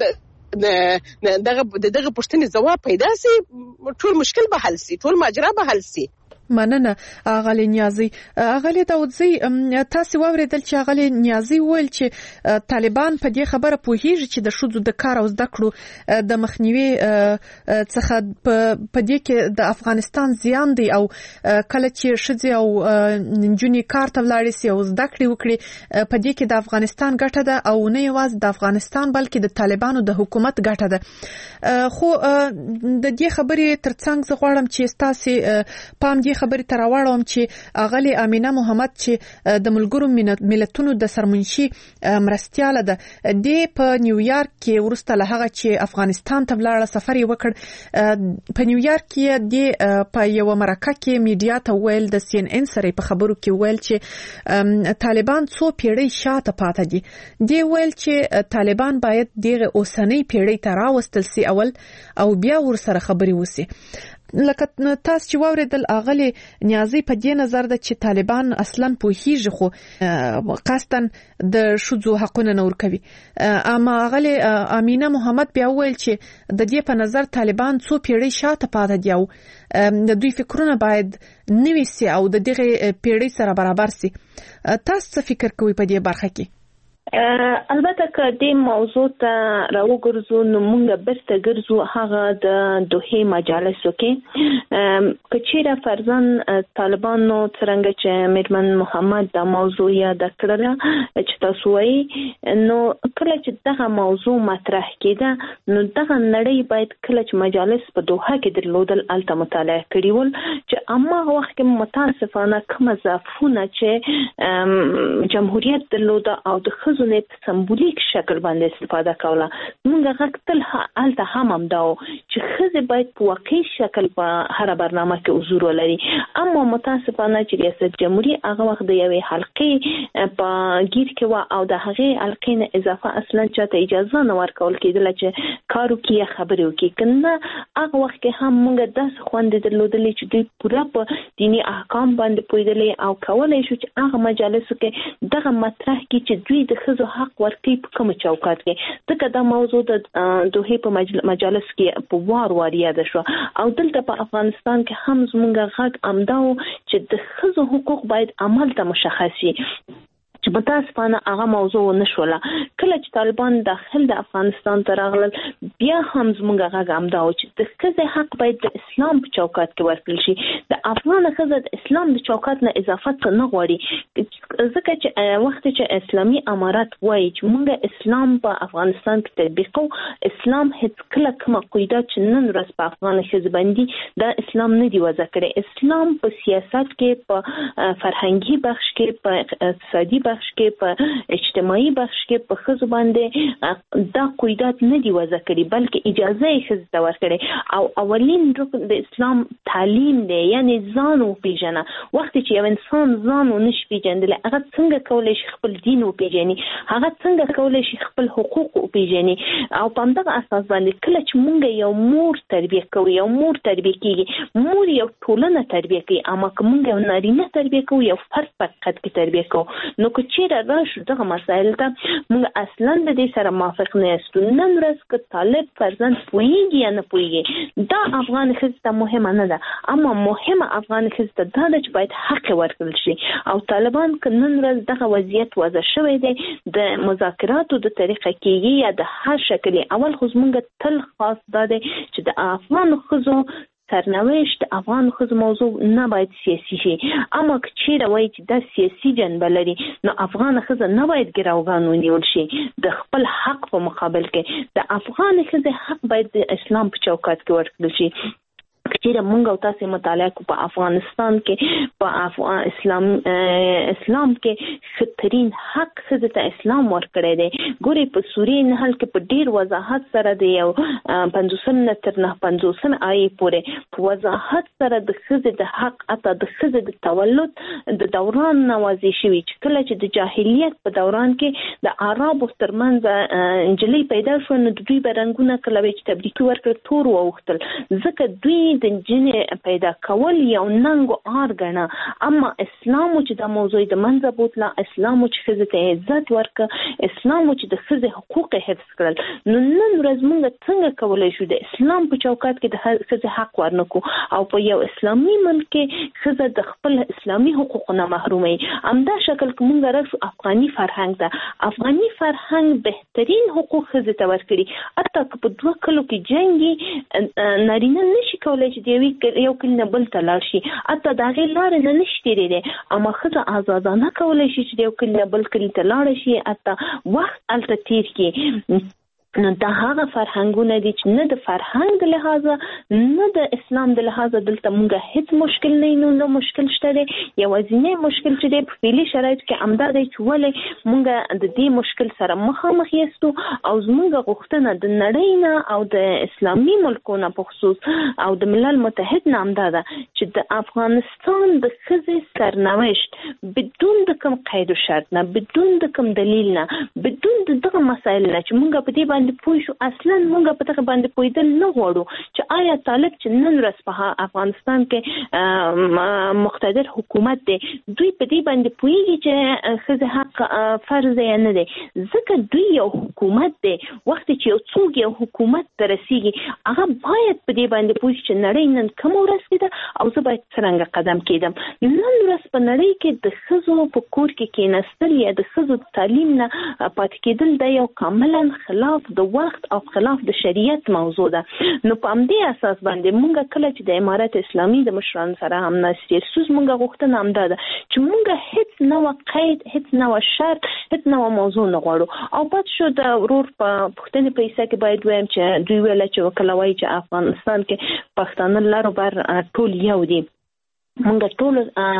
دغه پوښتنې ځواب پیدا سي، ټول مشکل به حل سي، ټول ماجرا به حل سي. مننه اغلی نیازی. اغلی داودزی، تاسو واوریدل چې اغلی نیازی ویل چې طالبان په دې خبره پوهیږي چې د ښځو د کار او زده کړو د مخنیوي څخه په دې کې د افغانستان زیان دی، او کله چې ښځې او نجونې کار ته ولاړې سي او زده کړې وکړي په دې کې د افغانستان ګټه ده، او نه یوازې د افغانستان بلکې د طالبانو د حکومت ګټه ده. خو د دې خبرې ترڅنګ زه غواړم چې تاسو پام دې خبرې ته راوړم چې اغلی امینه محمد چې د ملګرو ملتونو د سرمنشي مرستياله ده د په نیویارک کې ورسته له هغه چې افغانستان ته ولاړ سفر وکړ په نیویارک کې د په یو مرکه کې میډیا ته ویل د CNN سره په خبرو کې ویل چې طالبان څو پیړۍ شاته پاتې دي دی ویل چې طالبان باید دغه اوسنۍ پیړۍ ته راوستل سي اول او بیا ورسره خبري وسی لکه تاسو چې واوریدل اغلی نیازي په دې نظر ده چې طالبان اصلا پوهیږي خو قصدن د شذو حقونه نور کوي اما اغلی امینه محمد بیا ویل چې د دې په نظر طالبان څو پیړۍ شاته پاتې دي او د دوی فکرونه باید نوي سي او د دغه پیړۍ سره برابر سي تاسو څه فکر کوئ په دې برخه کې البته که د موضوع ته راوګرځو نو موږ برته ګرځو هغه د دوه مجالسو کې کچېره فرضاً طالبانو څنګه چې میرمن محمد د موضوع یاد کړله چې تاسو وایي نو کله چې دغه موضوع مطرح کېده نو دغه نړۍ باید کله چې مجالس په دوحه کې درلودل الته مطالعه کړي ول چې اما وخت کې متاسفانه کوم ضعفونه چې جمهوریت درلوده او د نه په سمبولیک شکل باندې استفاده کوله موږ غوښتل الته هم داو چې خزه باید په واقعي شکل په هر برنامه کې حضور ولري اما متاسفانه چې ریاست جمهوریت هغه وخت د یوې حلقې په گیر کې و او د هغه حلقې نه اضافه اصلا چاته اجازه نه ورکول کېدل چې کارو کې خبرې وکړي کنه هغه وخت کې هم موږ داس خوند درلودلې چې دوی پوره په دینی احکام باندې پویدلې او کولای شو چې هغه مجالسو کې دغه مطرح کې چې دوی د خزو حق ورکړي په کوم چوکاټ کې ځکه دا موضوع د دوه په مجلس کې په وار یاد شو او دلته په افغانستان کې هم زموږ غږ امداو چې د خزو حقوق باید عمل ته مشخص شي چې متاسفانه هغه موضوع نشوله کله چې طالبان داخل د افغانستان ته راغلل بیا هم زموږ غږ امداو چې د خزه حق باید د اسلام په چوکاټ کې ورکړل شي د افغان خزه د اسلام د چوکاټ نه اضافه نه غواړي ځکه چې وخت چې اسلامي امارات وایي چې موږ اسلام په افغانستان کې تطبیقو اسلام هیڅ کله کوم قاعده چې نن ورځ په افغان خزه باندې د اسلام نه دی وضع کړی اسلام په سیاست کې په فرهنګي بخش کې په اقتصادي بخش کې په اجتماعي بخش کې په خزو باندې دا قاعدات نه دی وضع کړي بلکې اجازه یې خزو ته ورکړي او اولین رکن د اسلام تعلیم دی یعنی ځان او پیژنه وخت چې یو انسان ځان او نش پیژندل هغه څنګه کولای شي خپل دین او پیژني هغه څنګه کولای شي خپل حقوق او پیژني او په همدغه اساس باندې کله چې مونږ یو مور تربیه کوو یو مور تربیه کیږي مور یو ټولنه تربیه کوي اما که مونږ یو نارینه تربیه کوو یو فرد په حقیقت کې تربیه کوو نو چیرې راشو دغه مسایل ته موږ اصلا د دې سره موافق نه یو نن ورځ که طالب فرزند پوهیږي یا نه پوهیږي دا افغان ښځې ته مهمه نه ده اما مهمه افغان ښځې ته دا ده چې باید حق ورکړل شي او طالبان که نن ورځ دغه وضعیت وضع شوی دی د مذاکراتو د طریقه کېږي یا د هر شکل اول خو زموږ تل خاص دا دی چې د افغان ښځو سرنوشت افغان خود موضوع نه باید سیاسی شي اما که چیرې وایي چې دا سیاسی جنبه لري نو افغان خود نه باید ګراوګان ونیول شي د خپل حق په مقابل کې د افغان خود حق باید د اسلام په چوکاټ کې ورکړل شي چې موږ او تاسو مطالعه کو په افغانستان کې په اسلام کې سترین حق خزه ته اسلام ورکړی دی ګوري په سورې نحل کې په ډیر وضاحت سره دی یو 50 تر 50 آیې پورې په وضاحت سره د خزه د حق اته د خزه د تولد د دوران نوازي شوی چې کله چې د جاهلیت په دوران کې د عربو ترمنځ انجلۍ پیدا شو نو دوی برنګونه کله چې تبریکي ورکړ تور وختل ځکه دوی د جنې پیدا کول یو ننګ آر غنا اما اسلام چې د موضوع د منځ بوتله اسلام چې خزه ته عزت ورک اسلام چې د خزه حقوق حفظ کړل نو نن ورځ موږ څنګه کولای شو د اسلام په چوکاټ کې د خزه حق ورنکو او په یو اسلامي ملک کې خزه د خپل اسلامي حقوقو نه محرومي امدا شکل کومه راځو افغاني فرهنګ ده افغاني فرهنګ بهترین حقوق خزه ته ورکړي اته په دوه کلو کې جنگي نارینه نشي کولای چې یو کله بل تلل شي اته دا غیر لار نه نشته لري اما خزه آزادانه کولای شي چې یو کله بل کله تلل شي اته وخت الته تیر کی نو دا هغه فرهنګونه دي چې نه د فرهنګ د لحاظه نه د اسلام د لحاظه دلته مونږه هیڅ مشکل نه مشکل شته دی. یوازینی مشکل چې دی په فعلي شرایطو کې همدا دی چې ولې مونږه د دې مشکل سره مخامخ یاستو او زمونږ غوښتنه د نړۍ نه او د اسلامي ملکونو په خصوص او د ملل متحد نه همدا ده چې د افغانستان د ښځې سرنوشت بدون د کوم قید و شرط نه، بدون د کوم دلیل نه، بدون د دغه مسایل نه چې مونږ په دې باندې پوه شو. اصلا مونږ په دغه باندې پوهېدل نه غواړو چې آیا طالب چې نن ورځ په افغانستان کې مقتدر حکومت دی دوی په دې باندې پوهېږي چې ښځې حق فرض یا نه دی، ځکه دوی یو حکومت دی. وخت چې یو څوک یو حکومت ته رسېږي هغه باید په دې باندې پوه شي چې نړۍ نن کومه ورځ کې ده او زه باید څرنګه قدم کېدم. نن ورځ په نړۍ کې د ښځو په کور کې کېناستل یا د ښځو د تعلیم نه پاتې کېدل دا یو کاملا خلاف د وخت او خلاف د شریعت موضوع ده. نو په همدې اساس باندې مونږ کله چې د امارت اسلامي د مشرانو سره هم ناستې سوز مونږ غوښتنه همدا ده چې مونږ هیڅ نوع قید، هیڅ نوع شرط، هیڅ نوع موضوع نه غواړو. او پات شو د ورور په پښتنې په حصہ کې باید وایم چې دوی ویل چې وکړه وایي چې افغانستان کې پښتانه لارو بر ټول یو دي. مونږ ټول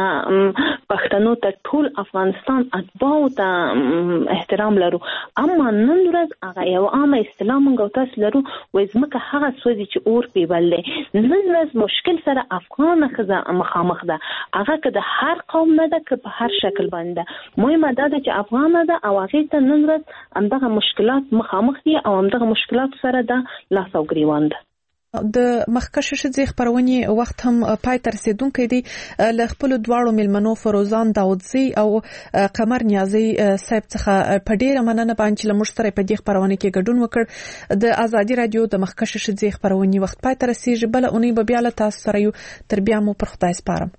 پښتنو ته ټول افغانستان اتباعو ته احترام لرو، اما نن ورځ هغه یو عامه اصطلاح مونږ تاسو لرو وایي ځمکه هغه سوځي چې اور پې بل دی. نن ورځ مشکل سره افغانه ښځه مخامخ ده، هغه که د هر قوم نه ده که په هر شکل باندې ده، مهمه دا ده چې افغانه ده او هغې ته نن ورځ همدغه مشکلات مخامخ دي او همدغه مشکلاتو سره ده لاس او ګریوان ده. د مخکشه ښځې خپرونې وخت هم پای ته رسیدونکی دی. له خپلو دواړو میلمنو فروزان داودزی او قمر نیازی صاحب څخه په ډیره مننه باندې چې له موږ سره په دې خپرونه کې ګډون وکړ. د ازادي رادیو د مخکشه ښځې خپرونې وخت پای ته رسیږي، بله اونۍ به بیا له تاسو سره یو. تر بیا مو پر خدای سپارم.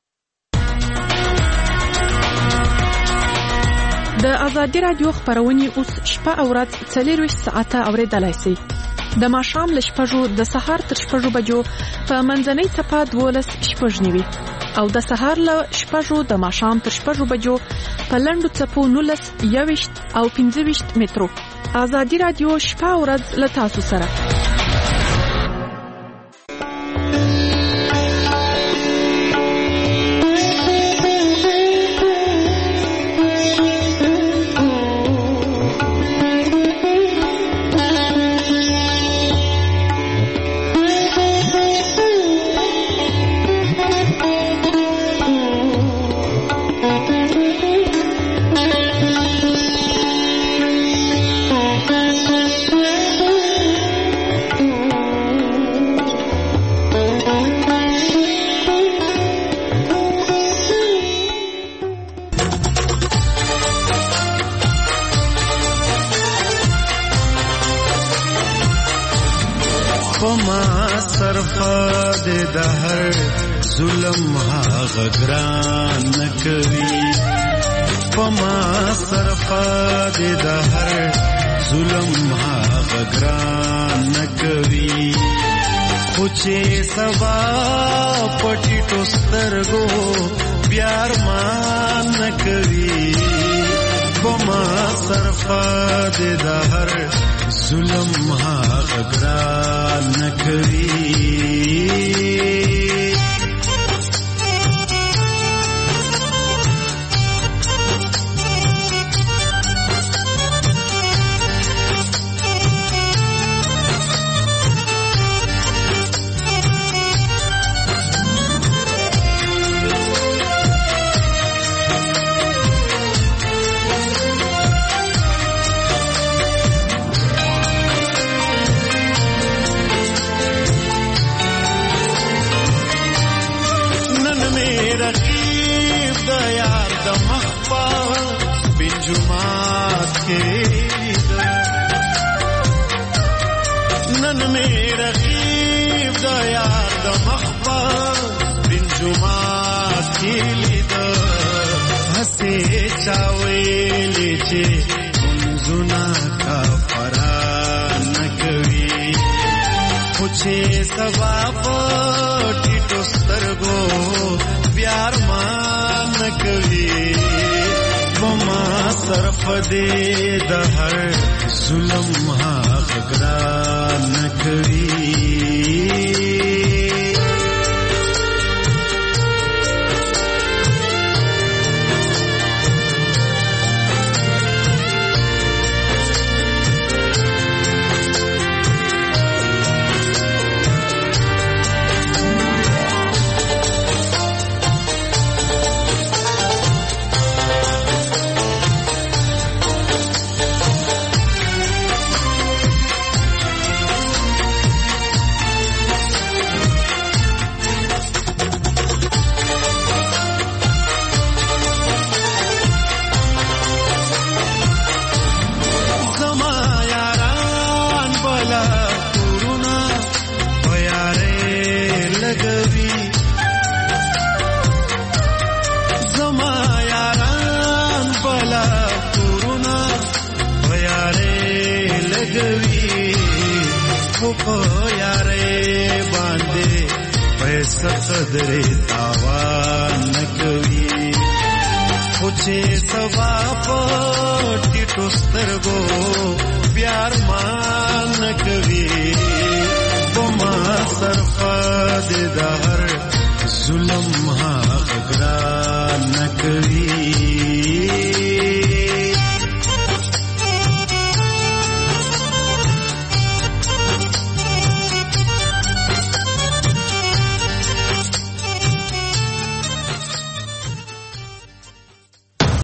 د ازادي رادیو خپرونې اوس شپه او ورځ 24 ساعته اوریدلای شئ. د ماښام له 6 د سهار تر 6 بجو په منځنۍ څپه 12:09 او د سهار له 6 د ماښام تر 6 بجو په لنډو څپو 19 21 او 25 مترو. ازادي رادیو شپه او ورځ له تاسو سره. غران نکوي پما صرفا دې د هر ظلم هغه ګران نکوي خو چې سبا پټیټو سترګو بیار مان نکوي پما صرفا دې د هر ظلم هغه ګران نکوي پما صرف دې د هر ظلم حق ګران کوي قدر تاوان نکوي خوچه سوا پټي ټوسترګو پیار مان نکوي بما صرف د هر ظلم ها